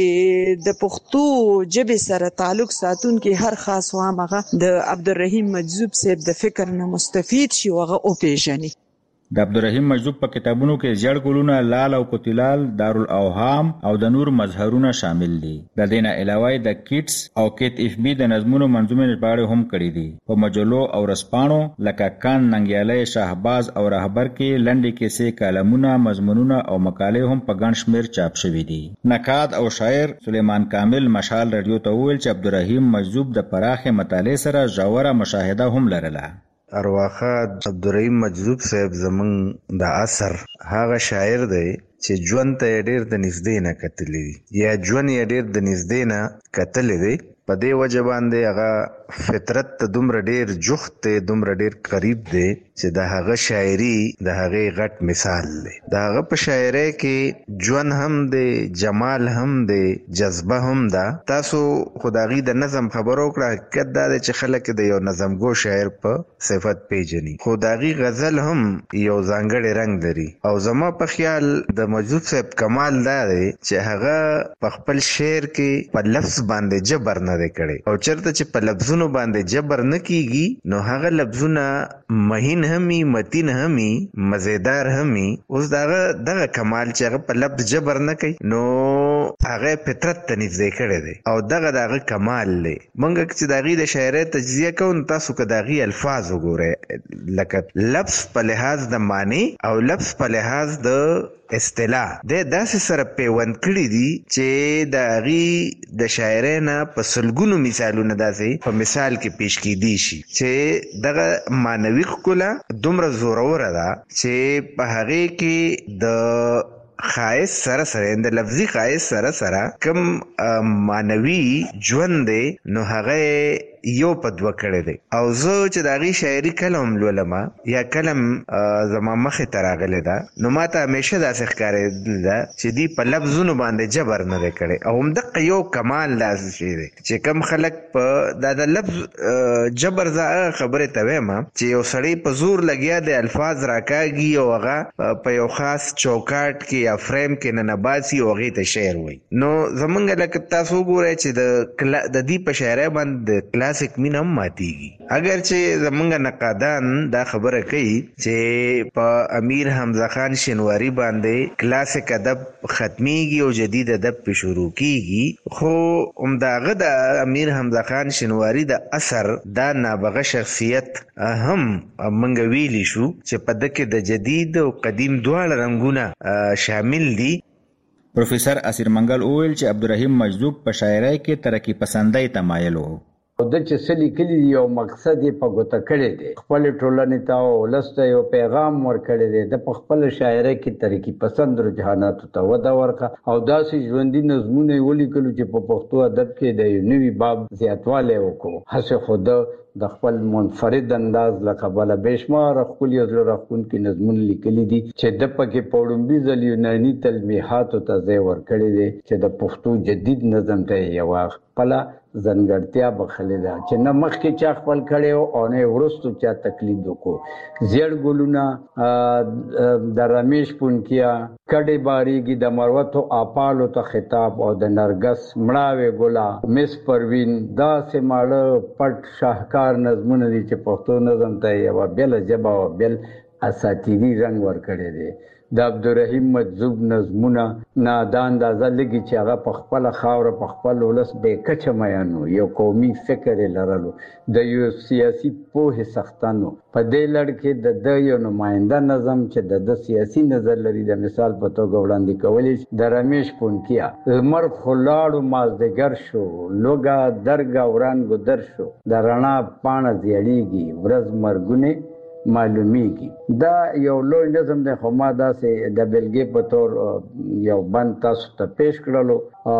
چې د پښتو ژبې سره تعلق ساتون کې هر خاص وامغه د عبدالرحیم مجذوب صاحب د فکر نه مستفید شي وغه او پیژني د عبدالرحیم مجذوب په کتابونو کې زیړ ګلونه لال او کوتلال دارالاوهام او د نور مظهرونه شامل دي د دینه علاوه د کیټس او کیت اف بی د نظمونو منظومه ژباړه هم کړې دي په مجلو او رسپانو لکه کان ننګیاله شهباز او رهبر کې لنډې کیسې کالمونه مضمونونه او مقالې هم په ګڼ شمېر چاپ شوي دي نقاد او شاعر سلیمان کامل مشال رادیو ته ویل چې عبدالرحیم مجذوب د پراخه مطالعه سره ژوره مشاهده هم لرله ارواخه عبدالرحیم مجذوب صاحب زمون د اثر هغه شاعر دی چې ژوند ته ډیر د نږدې نه کتلی دی یا ژوند یې ډیر د نږدې نه کتلی دی په دې وجه باندې هغه فطرت ته دومره ډیر جوخت دی دومره ډیر قریب دی چې د هغه شاعري د هغه غټ مثال دی د هغه په شاعرۍ کې ژوند هم دی جمال هم دی جذبه هم ده تاسو خدایي د نظم خبرو کړه حقیقت دا دی چې خلک د یو نظمګو شاعر په صفت پیژني خدایي غزل هم یو ځانګړی رنگ لري او زما په خیال د مجذوب صاحب کمال دا دی چې هغه په خپل شعر کې په لفظ باندې جبر نه دی کړی او چرته چې په لفظونو باندې جبر نه کیږي نو هغه لفظونه مهین همي متین همي مزیدار همي اوس دغه دغه کمال چې هغه په لفظ جبر نه کوي نو هغه فطرت ته نږدې کړی دی او دغه دغه کمال دی مونږ چې دغه د شاعرۍ تجزیه کوو تاسو که دغه الفاظ وګورئ لکه لفظ په لحاظ د معنی او لفظ په لحاظ د اصطلاح د داسې سره پیوند کړی دي چې د هغې د شاعرۍ نه په سلګونو مثالونه داسې په مثال کې پیش کیدی شي چې دغه معنوي ښکلا دومره زوروره ده چې په هغې کې د خایس سره سره د لفظي خایس سره سره کم معنوي ژوند دی نو هغه یو په دوه کړی دی او زه چې د هغې شاعري کله هم لولم یا کله هم زما مخې ته راغلی ده نو ما ته همیشه داسې ښکارېدل ده چې دوی په لفظونو باندې جبر نه دی کړی او همدغه یو کمال داسې شی دی چې کم خلک په دا د لفظ جبر زه هغه خبرې ته وایم چې یو سړی په زور لګیا دی الفاظ راکاږي او هغه په یو خاص چوکاټ کې یا فریم کې ننباسي او هغې ته شعر وایي نو زمونږ لکه تاسو وګورئ چې د د دې په شاعرۍ باندې د کلاسیک مینه هم ماتېږي اگر چې زمونږ نقادان دا خبره کوي چې په امیر حمزه خان شینواري باندې کلاسیک ادب ختمیږي او جدید ادب په شروع کیږي خو همداغه د امیر حمزه خان شینواري د اثر دا نابغه شخصیت هم منګ ویلی شو چې په دکې د جدید او قدیم دواړه رنگونه شامل دي. پروفیسر اسیر منګل وویل چې عبدالرحیم مجذوب په شاعرۍ کې ترقی پسندۍ تمایل و او د چې څه لیکلي یو مقصد یې په ګوته کړی دی خپلې ټولنې ته او ولس ته یو پیغام ورکړی دی د په خپله شاعرۍ کې ترقي پسند رجحاناتو ته وده ورکړه او داسې ژوندي نظمونه یې ولیکلو چې په پښتو ادب کې د یو نوي باب زیاتوالی وکړو هسې خو ده د خپل منفرد انداز له کبله بېشماره ښکلي او زړه راښکونکي نظمونه لیکلي دي چې ده پکې په وړومبي ځل یوناني تلمیحاتو ته ځای ورکړی دی چې د پښتو جدید نظم ته یې یوه خپله ځانګړتیا بخلې ده چې نه مخکې چا خپل کړی و او نه یې وروستو چا تقلید وکړو زیړ ګلونه د رمیش پونکیا کډې باریږي د مروتو آپالو ته خطاب او د نرګس مړاوې ګله مس پروین داسې ماړه پټ شاهکار نظمونه دي چې پښتو نظم ته یوه بېله ژبه او بېل اساطیري رنګ ورکړی دی. د عبدالرحیم مجذوب نظمونه نه دا اندازه لګي چې هغه په خپله خاوره په خپل ولس بې کچه میان و یو قومي فکر یې لرلو د یو سیاسي پوهې څښتن و په دې لړ کې د ده یو نماینده نظم چې د ده سیاسي نظر لري د مثال په توګه وړاندې کولی د رمیش پونکیا لمر خو لاړو مازدیګر شو لوږه درګه وړانګو در شو د رڼا پاڼه زیړیږي ورځ مرګونې معلومیږي دا یو لوی نظم دی خو ما داسې د بېلګې په طور یو بند تاسو ته پیش کړلو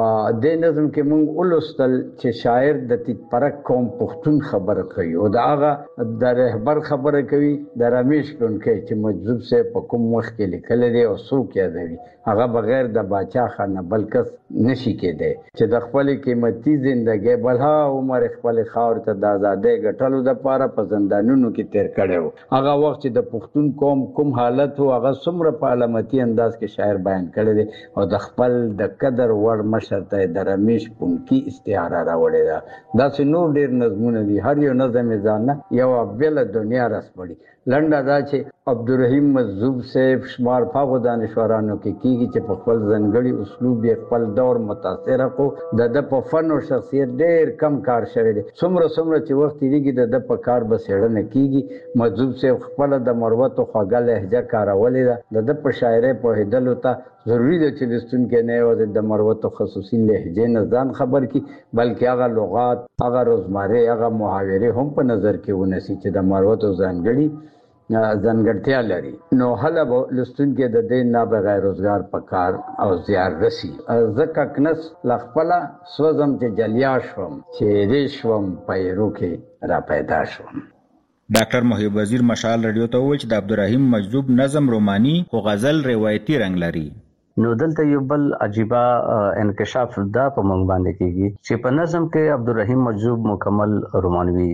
دې نظم کې موږ ولوستل چې شاعر د تیت پرک قوم پښتون خبره کوي او د هغه د رهبر خبره کوي د رمیش پونکی چې مجذوب صاحب په کوم وخت کې لیکلی دی او څوک یادوي هغه بغیر د باچا خان نه بل کس نشي کېدی چې د خپلې قیمتي زندګۍ بلها عمر خپلې خاورې ته د ازادۍ ګټلو دپاره په زندانونو کې تیر کړی و هغه وخت چې د پښتون قوم کوم حالت و هغه څومره په علامتي انداز کې شاعر بیان کړی دی او د خپل د قدر وړ مشر ته د رمیش پونکي استعاره راوړې ده داسې نور ډېر نظمونه دي هر یو نظم یې ځان نه یوه بېله دنیا راسپړي لنډه دا چې عبدالرحیم مجذوب صاحب شمار په هغو دانشورانو کې کېږي چې په خپل ځانګړي اسلوب یې خپل دور متاثره کړو د ده په فن او شخصیت ډېر کم کار شوی دی څومره څومره چې وخت تېرېږي د ده په کار به څېړنه کېږي مجذوب صاحب خپله د مروتو خوږه لهجه کارولې ده د ده په شاعرۍ پوهېدلو ته ضروري ده چې لوستونکی نه یوازې د مروتو خصوصي لهجې نه ځان خبر کړي بلکې هغه لغات هغه روزمرې هغه محاورې هم په نظر کې ونیسي چې د مروتو ځانګړي ځانګړتیا لري نو هله به لوستونکی د دې نابغه روزګار په کار او زیار رسي زه ککنس له خپله سوځم چې جلیا شوم چې شوم پیرو کې را پیدا شوم. ډاکټر محب وزیر مشال رادیو ته وویل چې د عبدالرحیم مجذوب نظم روماني خو غزل روایتي رنګ لري. نو دلته یو بل عجیبه انکشاف دا په موږ باندې کېږي چې په نظم کې عبدالرحیم مجذوب مکمل رومانوي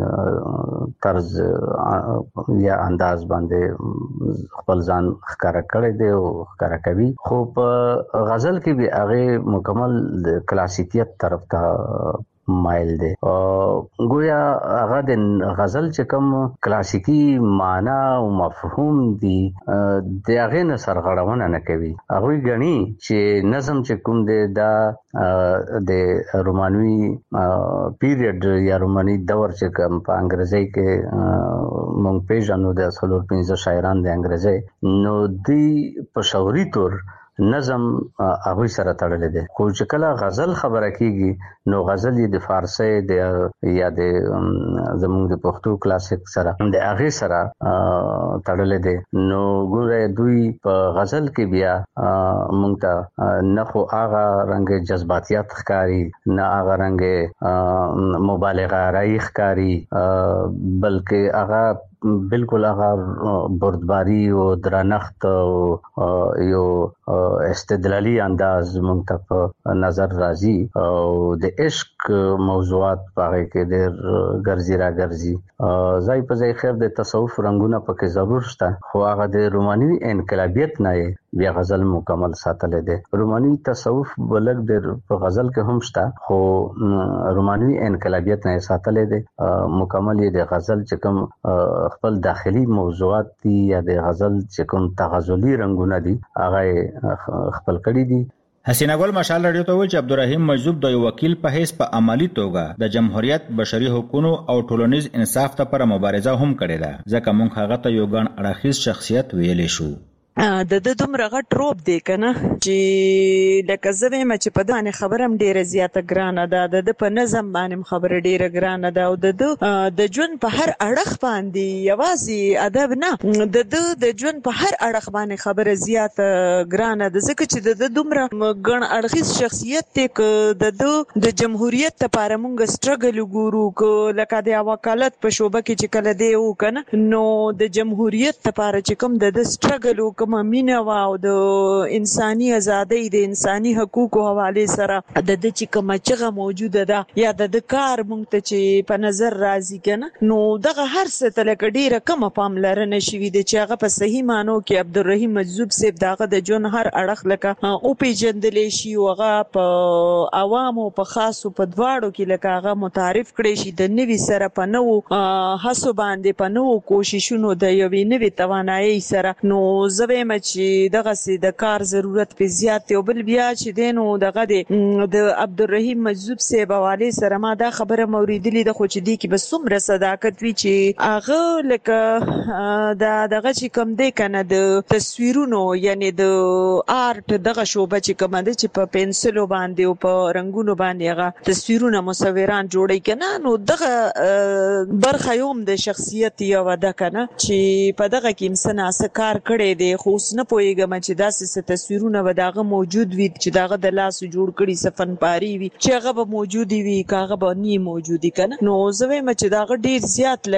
طرز یا انداز باندې خپل ځان ښکاره کړی دی او ښکاره کوي خو په غزل کې به هغې مکمل کلاسیکیت طرف ته مایل دی گویا هغه د غزل چې کوم کلاسیکی معنا او مفهوم دی د هغې نه سرغړونه نه کوي هغوی ګڼي چې نظم چې کوم دی دا د رومانوي پیریډ یا روماني دور چې کوم په انګریزۍ کې موږ پیژنو د څلور پنځه شاعران د انګریزۍ نو دوی په شعوري طور نظم هغه سره تړلې ده. خو چې کله غزل خبره کیږي نو غزل د فارسی د یا د زموږ د پښتو کلاسیک سره د هغه سره تړلې ده. نو ګوره دوی په غزل کې بیا مونږ ته نه خو هغه رنګ جذباتيات ښکاری، نه هغه رنګ مبالغه راي ښکاری، بلکې هغه بالکل هغه بردباری او درنښت او یو استدلالي انداز مونږ ته په نظر راځي او د عشق موضوعات پاره کې ډېر ګرځي را ګرځي. ځای په ځای خیر د تصوف رنگونه پکې ضرور شته، خو هغه د روماني انقلابیت نه بیا غزل مکمل ساتل دي. روماني تصوف بلګ د په غزل کې هم شته، خو روماني انقلابیت نه ساتل دي. مکمل د غزل چې کوم خپل داخلي موضوعات دي یا د غزل چې کوم تغزلي رنگونه دي هغه خپل کړی دي. حسینه ګل مشال رادیو ته ویل چې عبدالرحیم مجذوب د یو وکیل په حیث په عملی توګه د جمهوریت، بشري حقوقو او ټولنیز انصاف لپاره مبارزه هم کړې ده، ځکه موږ هغه ته یو ګڼ اړخیز شخصیت ویلې شو. د د دومره غټ روب دی کنه چې لکه زه وایم چې په دانه خبرم ډیره زیاته ګرانه ده، د د په نظم باندې خبره ډیره ګرانه ده، او د د ژوند په هر اړخ باندې یوازې ادب نه، د د د ژوند په هر اړخ باندې خبره زیاته ګرانه ده، ځکه چې د د دومره ګڼ اړخیز شخصیت دی ک د د د جمهوریت لپاره مونږ سټرګل وګورو، لکه د وکالت په شوبه کې چې کله دی و کنه نو د جمهوریت لپاره چې کوم د سټرګل وکړو مینه او د انساني ازادۍ د انساني حقوقو حواله سره د د چې کوم چغه موجوده ده یا د د کار مونږ ته چې په نظر راځي کنه نو دغه هر څه ته لکه ډیره کم پاملرنه شوې ده چې هغه په صحیح معنی کې عبدالرحیم مجذوب صاحب دغه د جون هر اړخ لکه او پیجندلې شي او هغه په عوامو په خاصو په دواړو کې لکه هغه متعارف کړي شي د نوي سره په نو هڅو باندې په نو کوششونو د یوې نوي توانایي سره. نو زه چې دغه سي د کار ضرورت په زیات او بل بیا چې دینو دغه د عبدالرحیم مجذوب صاحب حواله سره ما دا خبره موریدلی د خو چې دی کې بس څومره صداقت وی چې هغه لکه دا دغه چې کم دی کنه د تصویرونو یعنی د آرت دغه شوبه چې کوم ده چې په پنسلو باندې او په رنگونو باندې هغه تصویرونه مصوران جوړي کنه نو دغه برخه یوم د شخصیت یو ده کنه چې په دغه کې انسان اسکار کړي دی، خو اوس نه پوهیږم چې داسې تصویرونه به داغه موجود وي چې داغه د لاس جوړ کړي سفن پاری وي چې هغه به موجود وي کاغه به نه موجودي کنه. نو زه وایم چې داغه ډیر زیات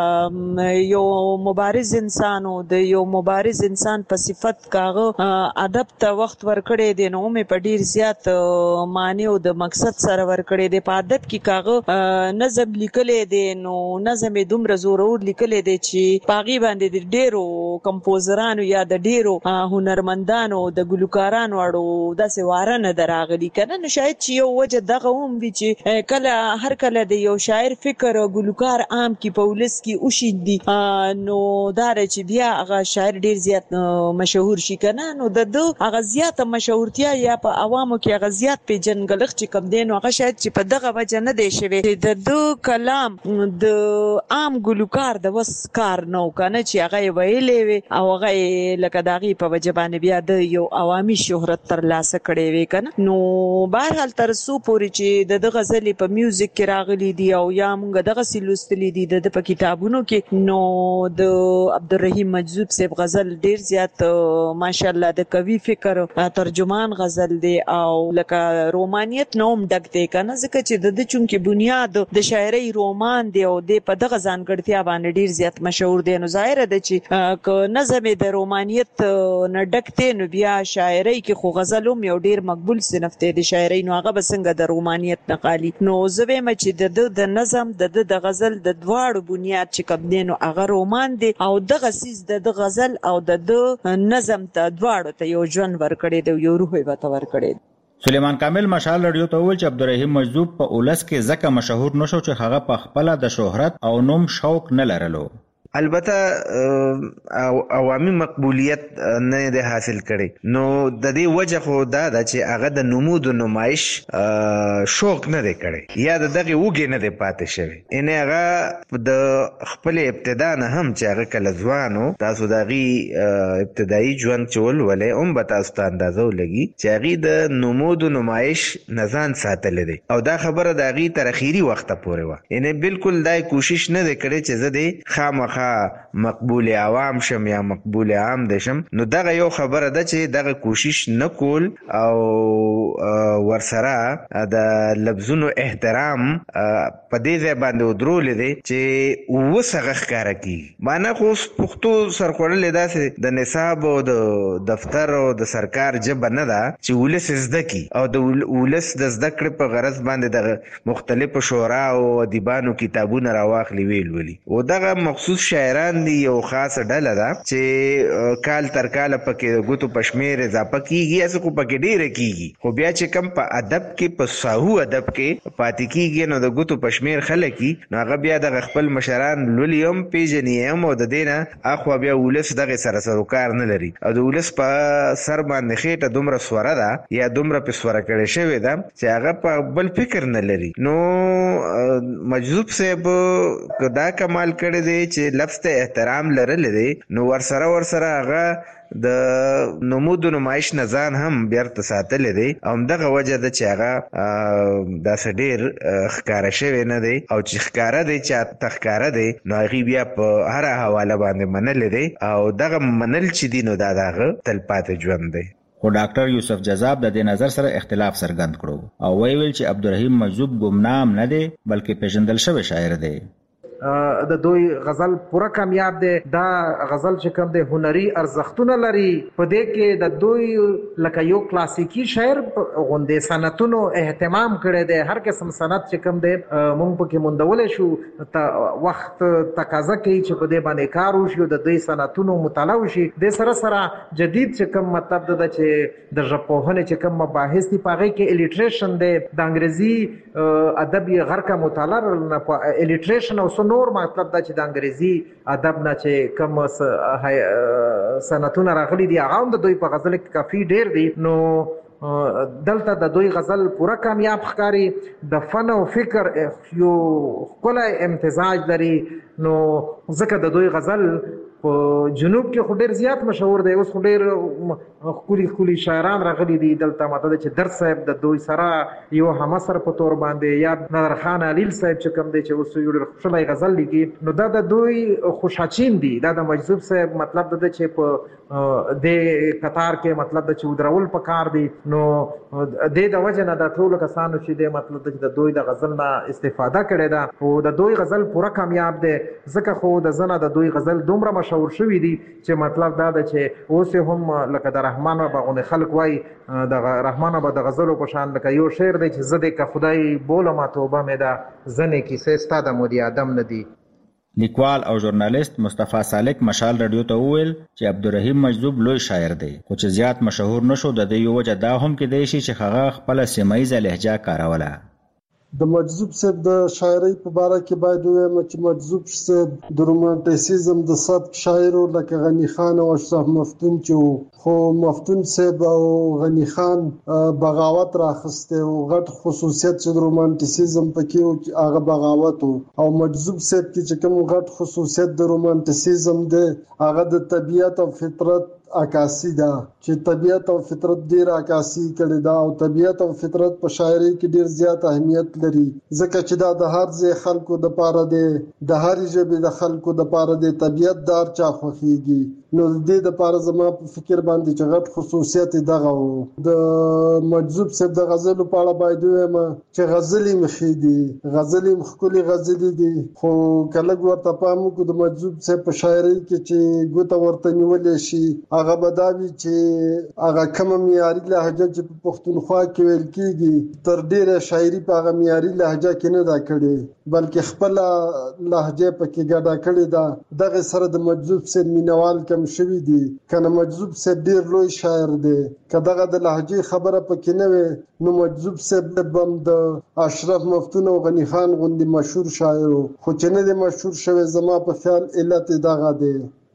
لکه یو مبارز انسان او د یو مبارز انسان په صفت کاغه ادب ته وخت ورکړي دی، نو مې په ډیر زیات معنی او د مقصد سره ورکړي دی. په ادب کې کاغه نظم لیکلې دی، نو نظم دومره زورور لیکلې دی چې پاغي باندې ډیرو کمپوزرانو یا د ډیرو هنرمندانو د ګلوکارانو اړو داسې واره نه دراغلي کنه. نو شاید چې یو وجه دغه هم وي چې کله هر کله د یو شاعر فکر او ګلوکار عام کې پولیس کې اوشیندي نو دا چې بیا هغه شاعر ډیر زیات مشهور شي کنه نو د هغه زیات مشهورتیا یا په عوامو کې هغه زیات په جنګلخ چې کم دین هغه شاید چې په دغه وجه نه دی شوی د دو کلام د عام ګلوکار د وس کار نو کنه چې هغه ویلې وي او هغه لکه داغي په وجبان بیا د یو عوامي شهرت تر لاسه کړي وي کنه. نو بهرحال تر سو پوري چې د غزل په میوزیک کې راغلي دی او یا موږ دغه سلوستلې دي د په کتابونو کې، نو د عبدالرحیم مجذوب صاحب غزل ډیر زیات ماشاءالله د قوي فکر ترجمان غزل دی او لکه رومانیت نوم ډک دی کنه، ځکه چې د چونکه بنیاد د شاعري رومان دی او د په دغه ځانګړتیا باندې ډیر زیات مشهور دی. نو ظاهر ده چې ک نظم د رومانیت نه ډکته نو بیا شاعري کې خو غزلوم یو ډیر مقبول صنف دی د شاعري، نو هغه بسنګ د رومانیت نقالي. نو زه وایم چې د د نظم د د غزل د دواړو بنیاد چې کوم دی نو هغه رومان دی او دغه سیس د غزل او د نظم ته دواړو ته یو ژوند ورکړي دی، یو روح وته ورکړي. سلیمان کامل مشال رادیو ته ویل چې عبدالرحیم مجذوب په اولس کې ځکه مشهور نشو چې هغه په خپل د شهرت او نوم شوق نه لرلو. البته عوامي مقبولیت نه ده حاصل کړي نو د دې وجه خو دا د چې هغه د نمود او نمایش شوق نه دی کړي یا دغه وګي نه دی پاتې شوی ان هغه د خپل ابتدا نه هم چې هغه کله ځوانو تاسو دغه ابتدایي ژوند چول ولې هم به تاسو ته اندازو لګي چې هغه د نمود او نمایش نزان ساتل دي او دا خبره د هغه تر اخیری وخت پورې و ان بالکل دای کوشش نه دی کړی چې زه دې خامخا مقبول عوام شم یا مقبول عام دشم نو دغه یو خبره ده چې دغه کوشش نه کول او ورسره د لفظونو احترام په دې ځای باندې ودرول دي چې وسغه ښکارا کی معنا خو پښتو سرخوړل داسې د نصاب او د دفتر او د سرکار جب نه ده چې ولس زده کی او د ولس د زده کړې په غرض باندې د مختلفو شورا او ادیبانو کتابونه راواخلي ویل ولي او دغه مخصوص شاعران دي یو خاص ډله ده چې کال تر کال پکې غوتو پشمیر اضافه کیږي اسه کو پکې ډیره کیږي خو بیا چې کم په ادب کې په ساهو ادب کې پاتې کیږي نو د غوتو پشمیر خلک نو هغه بیا د خپل مشران لولیم پیژنیم او د دینه اخو بیا ولس دغه سره سروکار نه لري او د ولس په سر باندې خېټه دومره سوره ده یا دومره په سوره کړي شوی ده چې هغه په بل فکر نه لري نو مجذوب صاحب دا کمال کړی دی چې لفظ ته احترام لرل دي نو ورسره ورسره هغه د نمود و نمایش نه ځان هم بیرته ساتل دي او دغه وجه د چې هغه دا سډیر ښکارا شوی نه دی او چې ښکارا دی چې تخکارا دی نو هغه بیا په هر حواله باندې منل دي او دغه منل چې دي نو دا دغه تلپاتې ژوند دی خو ډاکټر یوسف جذاب د دې نظر سره اختلاف څرګند کړو او ویل چې عبدالرحیم مجذوب ګمنام نه دی بلکې پیژندل شوی شاعر دی د دوی غزل پوره کامیاب دی دا غزل چې کوم دی هنري ارزښتونه لري په دې کې د دوی لکه یو کلاسیکی شاعر غوندې سنتونو اهتمام کړی دی هر قسم سنت چې کوم دی مونږ پکې موندولې شو وخت تقاضا کوي چې په دې باندې کار وشي د دوی سنتونو مطالعه وشي د سره سره جدید چې کوم مطلب ده چې د ژبپوهنې چې کوم مباحث دي په هغې کې الیټریشن دی د انګریزي ادب یې غرقه مطالعه الیټریشن او نور مطلب دا چې د انګریزي ادب نه چې کوم سنتونه راغلي دي هغه هم د دوی په غزل کې کافي ډیر دي نو دلته د دوی غزل پوره کامیاب ښکاري د فن او فکر یو ښکلی امتزاج لري نو ځکه د دوی غزل په جنوب کې خو ډیر زیات مشهور دی اوس خو ډیر ښکلي ښکلي شاعران راغلي دي دلته ماته چې در صاحب د دوی سره یو همسر په طور باندې یا نادر خان علیل صاحب چې کوم دی چې اوس یو ډیر ښکلی غزل لیکي نو دا د دوی خوشاچین دي دا د مجذوب صاحب مطلب ده چې په د قطار کې مطلب ده چې ودرول پکار دي نو د د وجه نه د ټولو کسانو چې د مطلب ده چې د دوی د غزل نه استفاده کړې ده او د دوی غزل پوره کامیاب دی ځکه خو د زنه د دوی غزل دومره مشهور شوی دي چې مطلب دا ده چې اوس هم لکه د رحمان بابا غونې خلک وایي د رحمان بابا د غزلو په شان لکه یو شعر دی چې زه دې که خدای بولم توبه مې ده ځنې کیسې ستا د مودي ادم نه دي لیکوال او ژورنالیست مصطفی سالک مشال رادیو ته وویل چې عبدالرحیم مجذوب لوی شاعر دی خو چې زیات مشهور نشو د دې یو وجه دا هم کېدای شي چې هغه خپله سیمه ییزه لهجه کاروله د مجذوب صاحب د شاعرۍ په باره کې باید ووایم چې مجذوب صاحب د رومانټیسیزم د سبک شاعرو لکه غني خان او اشرف مفتون چې خو مفتون صاحب او غني خان بغاوت راخسته او غټ خصوصیت چې د رومانټیسیزم پکې هغه بغاوت او مجذوب صاحب کې چې کوم غټ خصوصیت د رومانټیسیزم دی هغه د طبیعت او فطرت عکاسی ده چې طبیعت او فطرت ډیر عکاسی کړي دا او طبیعت او فطرت په شاعرۍ کې ډیر زیات اهمیت لري ځکه چې دا د هر ځای خلکو د پاره دی د هر ژبې د خلکو د پاره دی طبیعت دار چا خوښيږي نو د دې د پاره زما په فکر باندې چې غټ خصوصیت دغه وو د مجذوب صاحب د غزلو په اړه باید وایم چې غزلې مخې دي غزلې مخکلي غزلې دي خو کله ورته پام کو د مجذوب صاحب په شاعرۍ کې چې ګوته ورته نیولې شي هغه بداوی چې هغه کوم معیاري لهجه چې په پښتونخوا کې ویل کیږي تر ډیره شاعري په هغه معیاري لهجه کې نه دا کړي بلکې خپل لهجه پکې ګډه کړې ده دغه سره د مجذوب سید مینوال کم شوی دي کنه مجذوب سید ډیر لوی شاعر دی کداغه د لهجه خبره پکې نه وي نو مجذوب سید بم د اشرف مفتون او غنی خان غوندي مشهور شاعر خو چې نه دی مشهور شوی زما په خیال علت دغه دی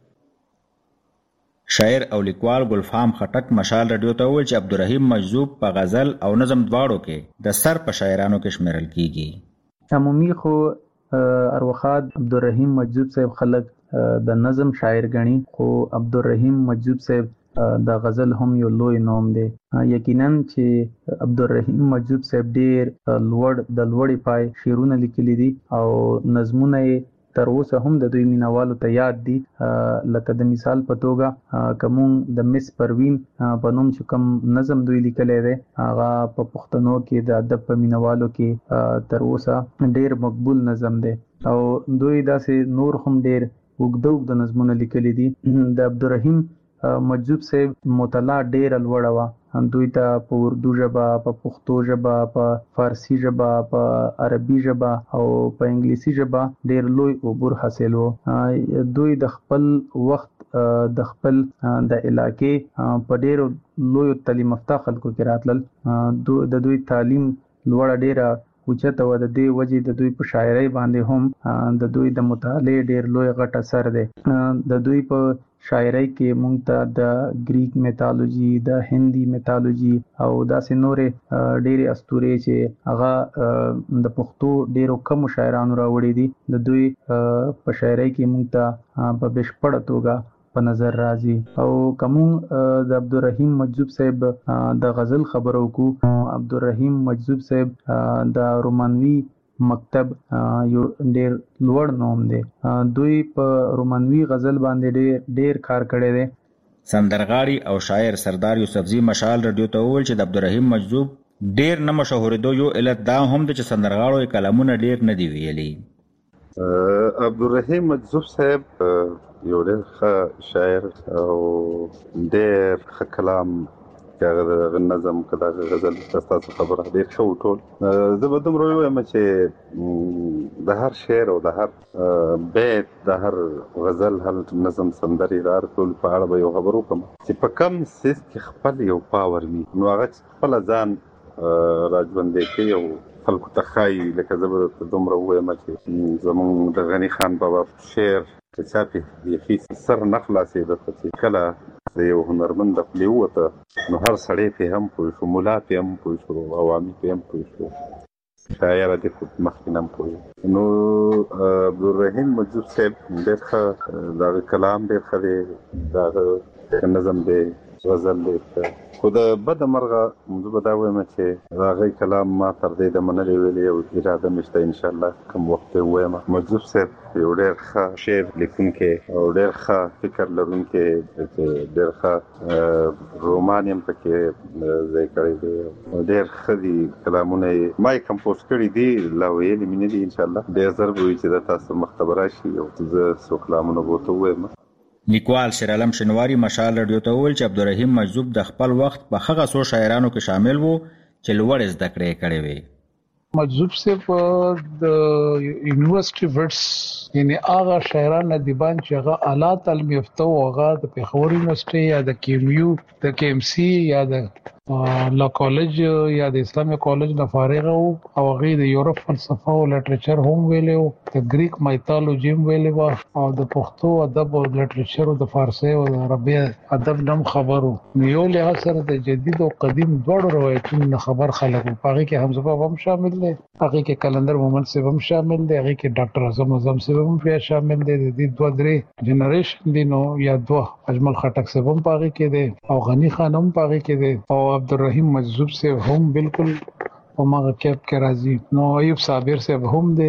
شاعر او لیکوال ګلفام خټک مشال رادیو ته وویل چې عبدالرحیم مجذوب په غزل او نظم دواړو کې د سر په شاعرانو کې شمیرل کیږي عمومي خو اروخاد عبدالرحیم مجذوب صاحب خلک د نظم شاعر غني خو عبدالرحیم مجذوب صاحب د غزل هم یو لوی نوم دی یقینا چې عبدالرحیم مجذوب صاحب ډیر لوړ د لوړی پای شعرونه لیکلي دي او نظمونه تر اوسه هم د دوی مینوالو ته یاد دي لکه د مثال په توګه کوم د مس پروین په نوم چې کوم نظم دوی لیکلی دی هغه په پښتنو کې د ادب په مینوالو کې تر اوسه ډیر مقبول نظم دی او دوی داسې نور هم ډیر اوږده اوږده نظمونه لیکلي دي د عبدالرحیم مجذوب صاحب مطالعه ډیره لوړه وه دوی ته په اردو ژبه په پښتو ژبه په فارسی ژبه په عربي ژبه او په انګلیسي ژبه ډیر لوی عبور حاصل وو دوی د خپل وخت د خپل د علاقې په ډیرو لوی تعلیم یافته خلکو کې راتلل د دوی تعلیم لوړه ډیره اوچته و د دې وجې د دوی په شاعرۍ باندې هم د دوی د مطالعې ډیر لوی غټ اثر دی د دوی په شاعرۍ کې مونږ ته د گریک میتالوجي د هندي میتالوجي او داسې نورې ډېرې اسطورې چې هغه د پښتو ډېرو کمو شاعرانو راوړي دي د دوی په شاعرۍ کې مونږ ته په بشپړه توګه په نظر راځي او کوم د عبدالرحیم مجذوب صاحب د غزل خبرو کو عبدالرحیم مجذوب صاحب د رومانوي مکتب یو ډیر لوړ نوم دی دوی په رومانوي غزل باندې ډیر ډیر کار کړی دی سندرغاړي او شاعر سردار یوسفزي مشال رادیو ته وویل چې د عبدالرحیم مجذوب ډیر نه مشهورېدو یو علت دا هم دی چې سندرغاړو یې کلامونه ډیر نه دی ویلي عبدالرحیم مجذوب صاحب یو ډیر ښه شاعر او ډیر ښه کلام کاغه نظم کدا غزل تاسو خبره ډیر ښه وټول زه به دومره وایم چې د هر شعر او د هر بیت د هر غزل هر نظم سندري د هر ټول په اړه به یو خبرو کوم چې په کم سیس کې خپل یو پاور وي نو هغه خپل ځان راځوندې کوي او خلکو ته خای لکه زه به دومره وایم چې زمونږ د غنی خان بابا شعر چې چاپی یې سر نه خلاصېده چې کله د یو هنرمند د خولې ووته نو هر سړی پې هم پوه شو ملا پې هم پوه شو عوامي پې هم پوه شو شاعره دې خو مخکې نه هم پوه نو عبدالرحیم مجذوب صاحب ډېر ښه د هغه کلام ډېر ښه دی د هغه نظم دی غزل دی خو د بده مرغه زه به دا وایم چې د هغې کلام ما تر دې دمه نه دی ویلی او اراده مې شته انشاءالله کوم وخت یې ووایم مجذوب صاحب یو ډېر ښه شعر لیکونکی او ډېر ښه فکر لرونکی ډېر ښه رومان یې هم پکې ځای کړی دی ډېر ښه دي کلامونه یې ما یې کمپوز کړي دي لا ویلي مې نه دي انشاءالله ډېر ژر به وي چې دا تاسو مخ ته به راشي او زه څو کلامونه به ورته ووایم لیکوال شیرعالم شنواری مشال رادیو ته وویل چې عبدالرحیم مجذوب د خپل وخت په هغه څو شاعرانو کې شامل وو چې لوړې زده کړې کړې وې مجذوب صاحب د یونیورسيټي ورډز یعنی هغه شاعران ادیبان چې هغه اعلی تعلیم یافته او هغه د پیښور یونیورسيټي یا د کیمیو د کیم سی یا د لا کالج یا د اسلامي کالج نه فارغ او هغه د یورپ فلسفه او لټریچر هم ویلو د گریک میتالوجی هم ویلو او د پښتو ادب او لټریچر او د فارسی او عربي ادب نم خبرو یو له سره د جدید او قدیم دوړ روایتونو خبر خلکو پاره کې حمزه بابا هم شامل دي هغه کې کلندر مومن صاحب هم شامل دي هغه کې ډاکټر اعظم اعظم صاحب هم په شامل دي د دې دوه درې جنریشن دي نو یا دوه اجمل خټک صاحب هم پاره کې دي او غنی خان هم پاره کې دي او عبدالرحیم مجذوب صاحب هم بالکل په ماغه کېپ کې راځي نو ایوب صابر صاحب هم دي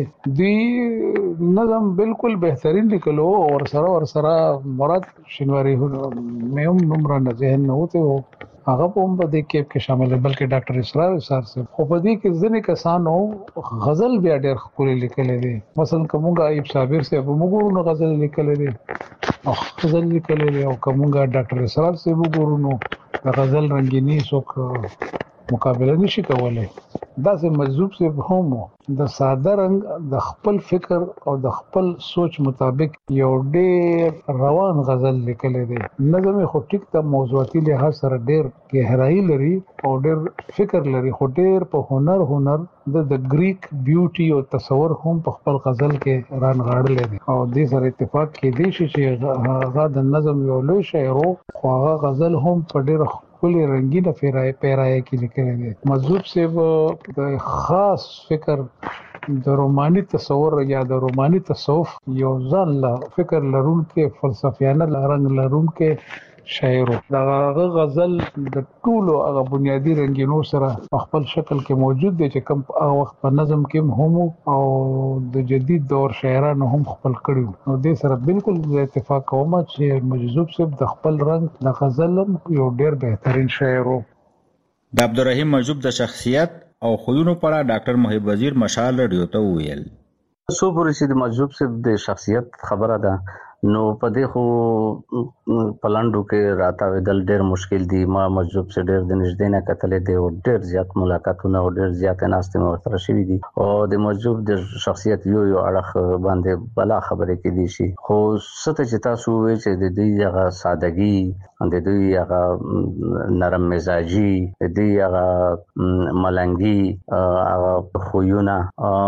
دی نظم بالکل بهترین لیکلو او سره ور سره مراد شنواری مې هم نمبر نه ذهن نه وته هغه هم په دې کېپ کې شامل بلکې ډاکټر اسرار سر صاحب خو په دې کې ځینې کسانو غزل بیا ډېر خوري لیکل دي مثلا کومه ایوب صابر صاحب موږ غزل لیکل دي غزل لیکلی دی او کومګه ډاکټر اسرار صاحب وګورو نو د غزل رنگینی څوک مقابله نشي کولای. دا سه مجذوب صاحب هم د ساده رنگ د خپل فکر او د خپل سوچ مطابق یو ډېر روان غزل لیکلی دی. نظم خو ټیک ته موضوعاتي لحاظ سره ډېر گہرائی لري او ډېر فکر لري، خو ډېر په هنر هنر د د گریک بیوټي او تصور هم په خپل غزل کې رانغاړل دي او د سره اتفاق کې دی چې هغه د نظم یو لوی شاعر خو هغه غزل هم په ډېر کلی رنگینه پیرای پیرای کې لیکل دي. مجذوب صاحب د خاص فکر د روماني تصور یا د روماني تصوف یو ځل فکر لرونکو فلسفیانه رنگ لرونکو شاعر. دا غزل د ټولو هغه بنیادی رنگینو سره په خپل شکل کې موجود دي چې کوم هغه وخت په نظم کې هم او د جدید دور شاعرانو هم خپل کړیو. نو د سره بالکل اتفاق کوم چې مجذوب صاحب د خپل رنگ د غزل یو ډیر بهترین شاعر و. د عبدالرحیم مجذوب د شخصیت او خویونو په اړه ډاکټر محب وزیر مشال رادیو ته ویل. سو پورې چې د مجذوب صاحب د شخصیت خبره ده نو په دې خو پلاندو کې راتاوېدل ډېر مشکل دي. ما مجذوب سره ډېر د نږدې نه کتلې دي او ډېر زیات ملاقاتونه او ډېر زیات ناستې مو ورسره شوي دي او د مجذوب د شخصیت یو یو اړخ باندې بلا خبرې کې دي شي. خو څه ته چې تاسو وایئ چې د دې هغه سادګي، د دې هغه نرم مزاجي، د دې هغه ملنګي هغه خویونه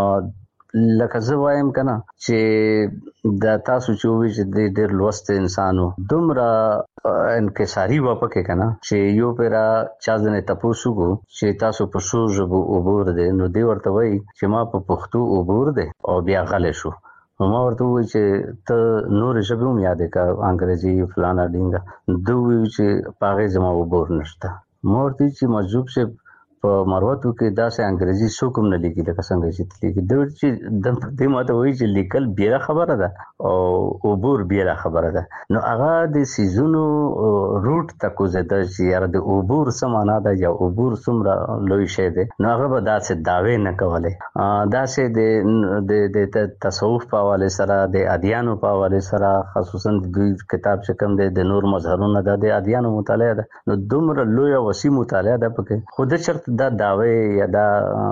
لکه زه وایم کنه چې د تاسو چې وی چې د ډېر لوست انسانو دومره انکساری واپکه کنه چې یو پیرا چا ځنه تاسو کو چې تاسو په شو ژبو عبور دي نو دی ورته وای چې ما په پښتو عبور دي او بیا غلې شو. ما ورته وای چې ته نور ژبه هم یاد کا انګریزي فلانا ډینګه دوی چې پاغه زما عبور نشته. ما ورته چې مجذوب سے په مروتو کې داسې انګریزي څوک هم نه لیکي لکه څنګه چې لیکي. د چې د دې ماته وایي چې لیکل بیره خبره ده او عبور بیره خبره ده. نو هغه د سیزونو روټ تکو زده چې یاره د عبور څه معنا ده یا عبور څومره لوی شی دی نو هغه به داسې دعوې نه کولې. داسې د د تصوف په حواله سره د ادیانو په حواله سره خصوصا د دوی کتاب چې کوم دی د نور مظهرونه ده د ادیانو مطالعه ده نو دومره لوی او وسیع مطالعه ده پکې. خو د چرته دا داوی یا دا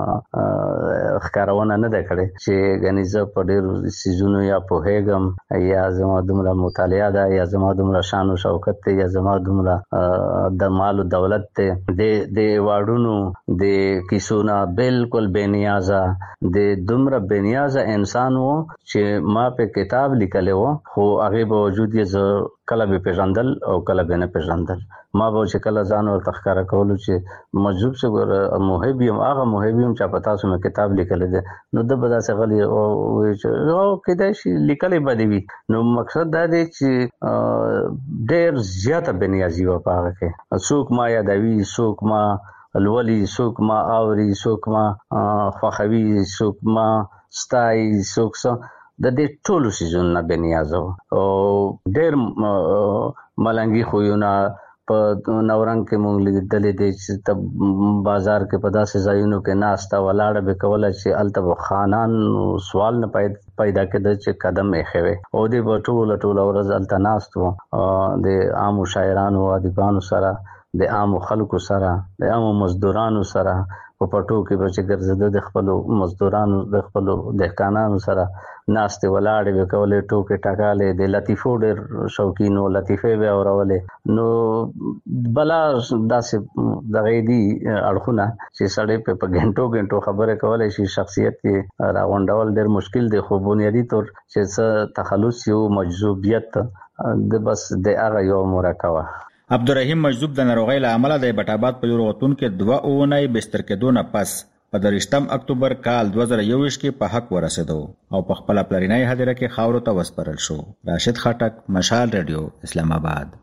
ښکارونه نه ده کړې چې غنیزه په ډېر سیزونو یا په هیګم یا زما دومره مطالعه ده یا زما دومره شان او شوکت ته یا زما دومره د مال او دولت ته د د واړونو د کیسونه بالکل بنیازه د دومره بنیازه انسان وو چې ما په کتاب لیکلو خو هغه به وجود یې کله به پیژندل او کله به نه پیژندل. ما به چې کله ځان ورته ښکارا کولو چې مجذوب څه محبیم هغه محبیم چې په تاسو مې کتاب لیکل دي نو د بدا څه غلي او چې او کدا شي لیکلې بدی وي. نو مقصد دا دی چې ډېر زیاته بنیازي و پاره کې څوک ما یادوي، څوک ما الولي، څوک ما اوري، څوک ما خوخوي، څوک ما ستای، څوک څه د دې ټولو سيزونو بنیازو او ډېر ملنګي خوونه په نورنګ کې مونږ لیدلې دي چې د بازار کې په داسې ځایونو کې ناستا ولاړه به کوله چې الته خانان سوال نه پیدا کېده چې قدم یې خوي او د ټول ټول ورځ الته ناستو د عام شاعرانو او ادیبانو سره د عام خلکو سره د عام مزدورانو سره په پټو کې به چې ګرځېده د خپل مزدورانو د خپل دهقانانو سره ناستې ولاړې به کولې ټوکې ټکالې د لطیفو ډېر شوقین و لطیفې به اورولې. نو بلا داسې دغه دي اړخونه چې سړی په غنټو غنټو خبرې کولای شي شخصیت یې راغونډول ډېر مشکل دی. خو بنیادی طور چې څه تخلص یو مجذوبیت د بس د هغه یو مرکبه. عبدالرحیم مجذوب د ناروغۍ له امله د ایبټ په یو روغتون کې دوه اونۍ بستر کېدو نه پس په دریشتم اکتوبر کال دوه زره یوویشت کې په حق ورسېدو او په خپل پلرینۍ هدیره کې خاورو ته وسپارل شو. راشد خټک، مشال رادیو، اسلام آباد.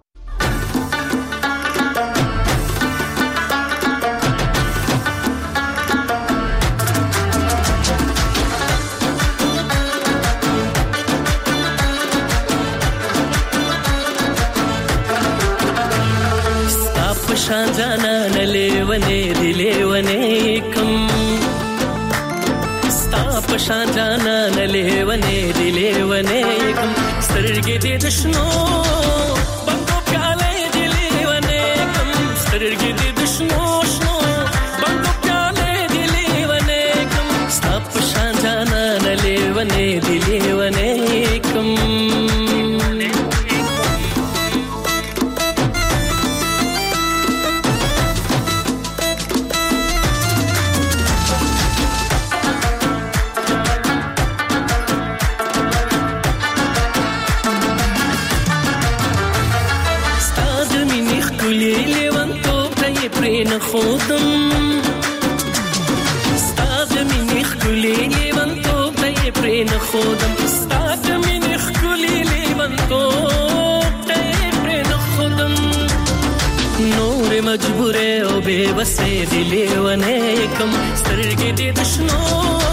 شان جانا نلیونے دلیونے کم ستا پشان جانا نلے لیونه دی لیونه کم سترګې دې د شنو بندو پیالې دی لیونه کم سترګې دې د شنو شنو بندو پیالې دی لیونه کم ستا په شان جانان لیونه دی لیونه کم خودم ستاد مینخ کلی لیوان تو تای پرین خودم ستاد مینخ کلی لیوان تو تای پرین خودم نور مجبوره او بے بسه دی لیوانه کم سترګې دې د شنو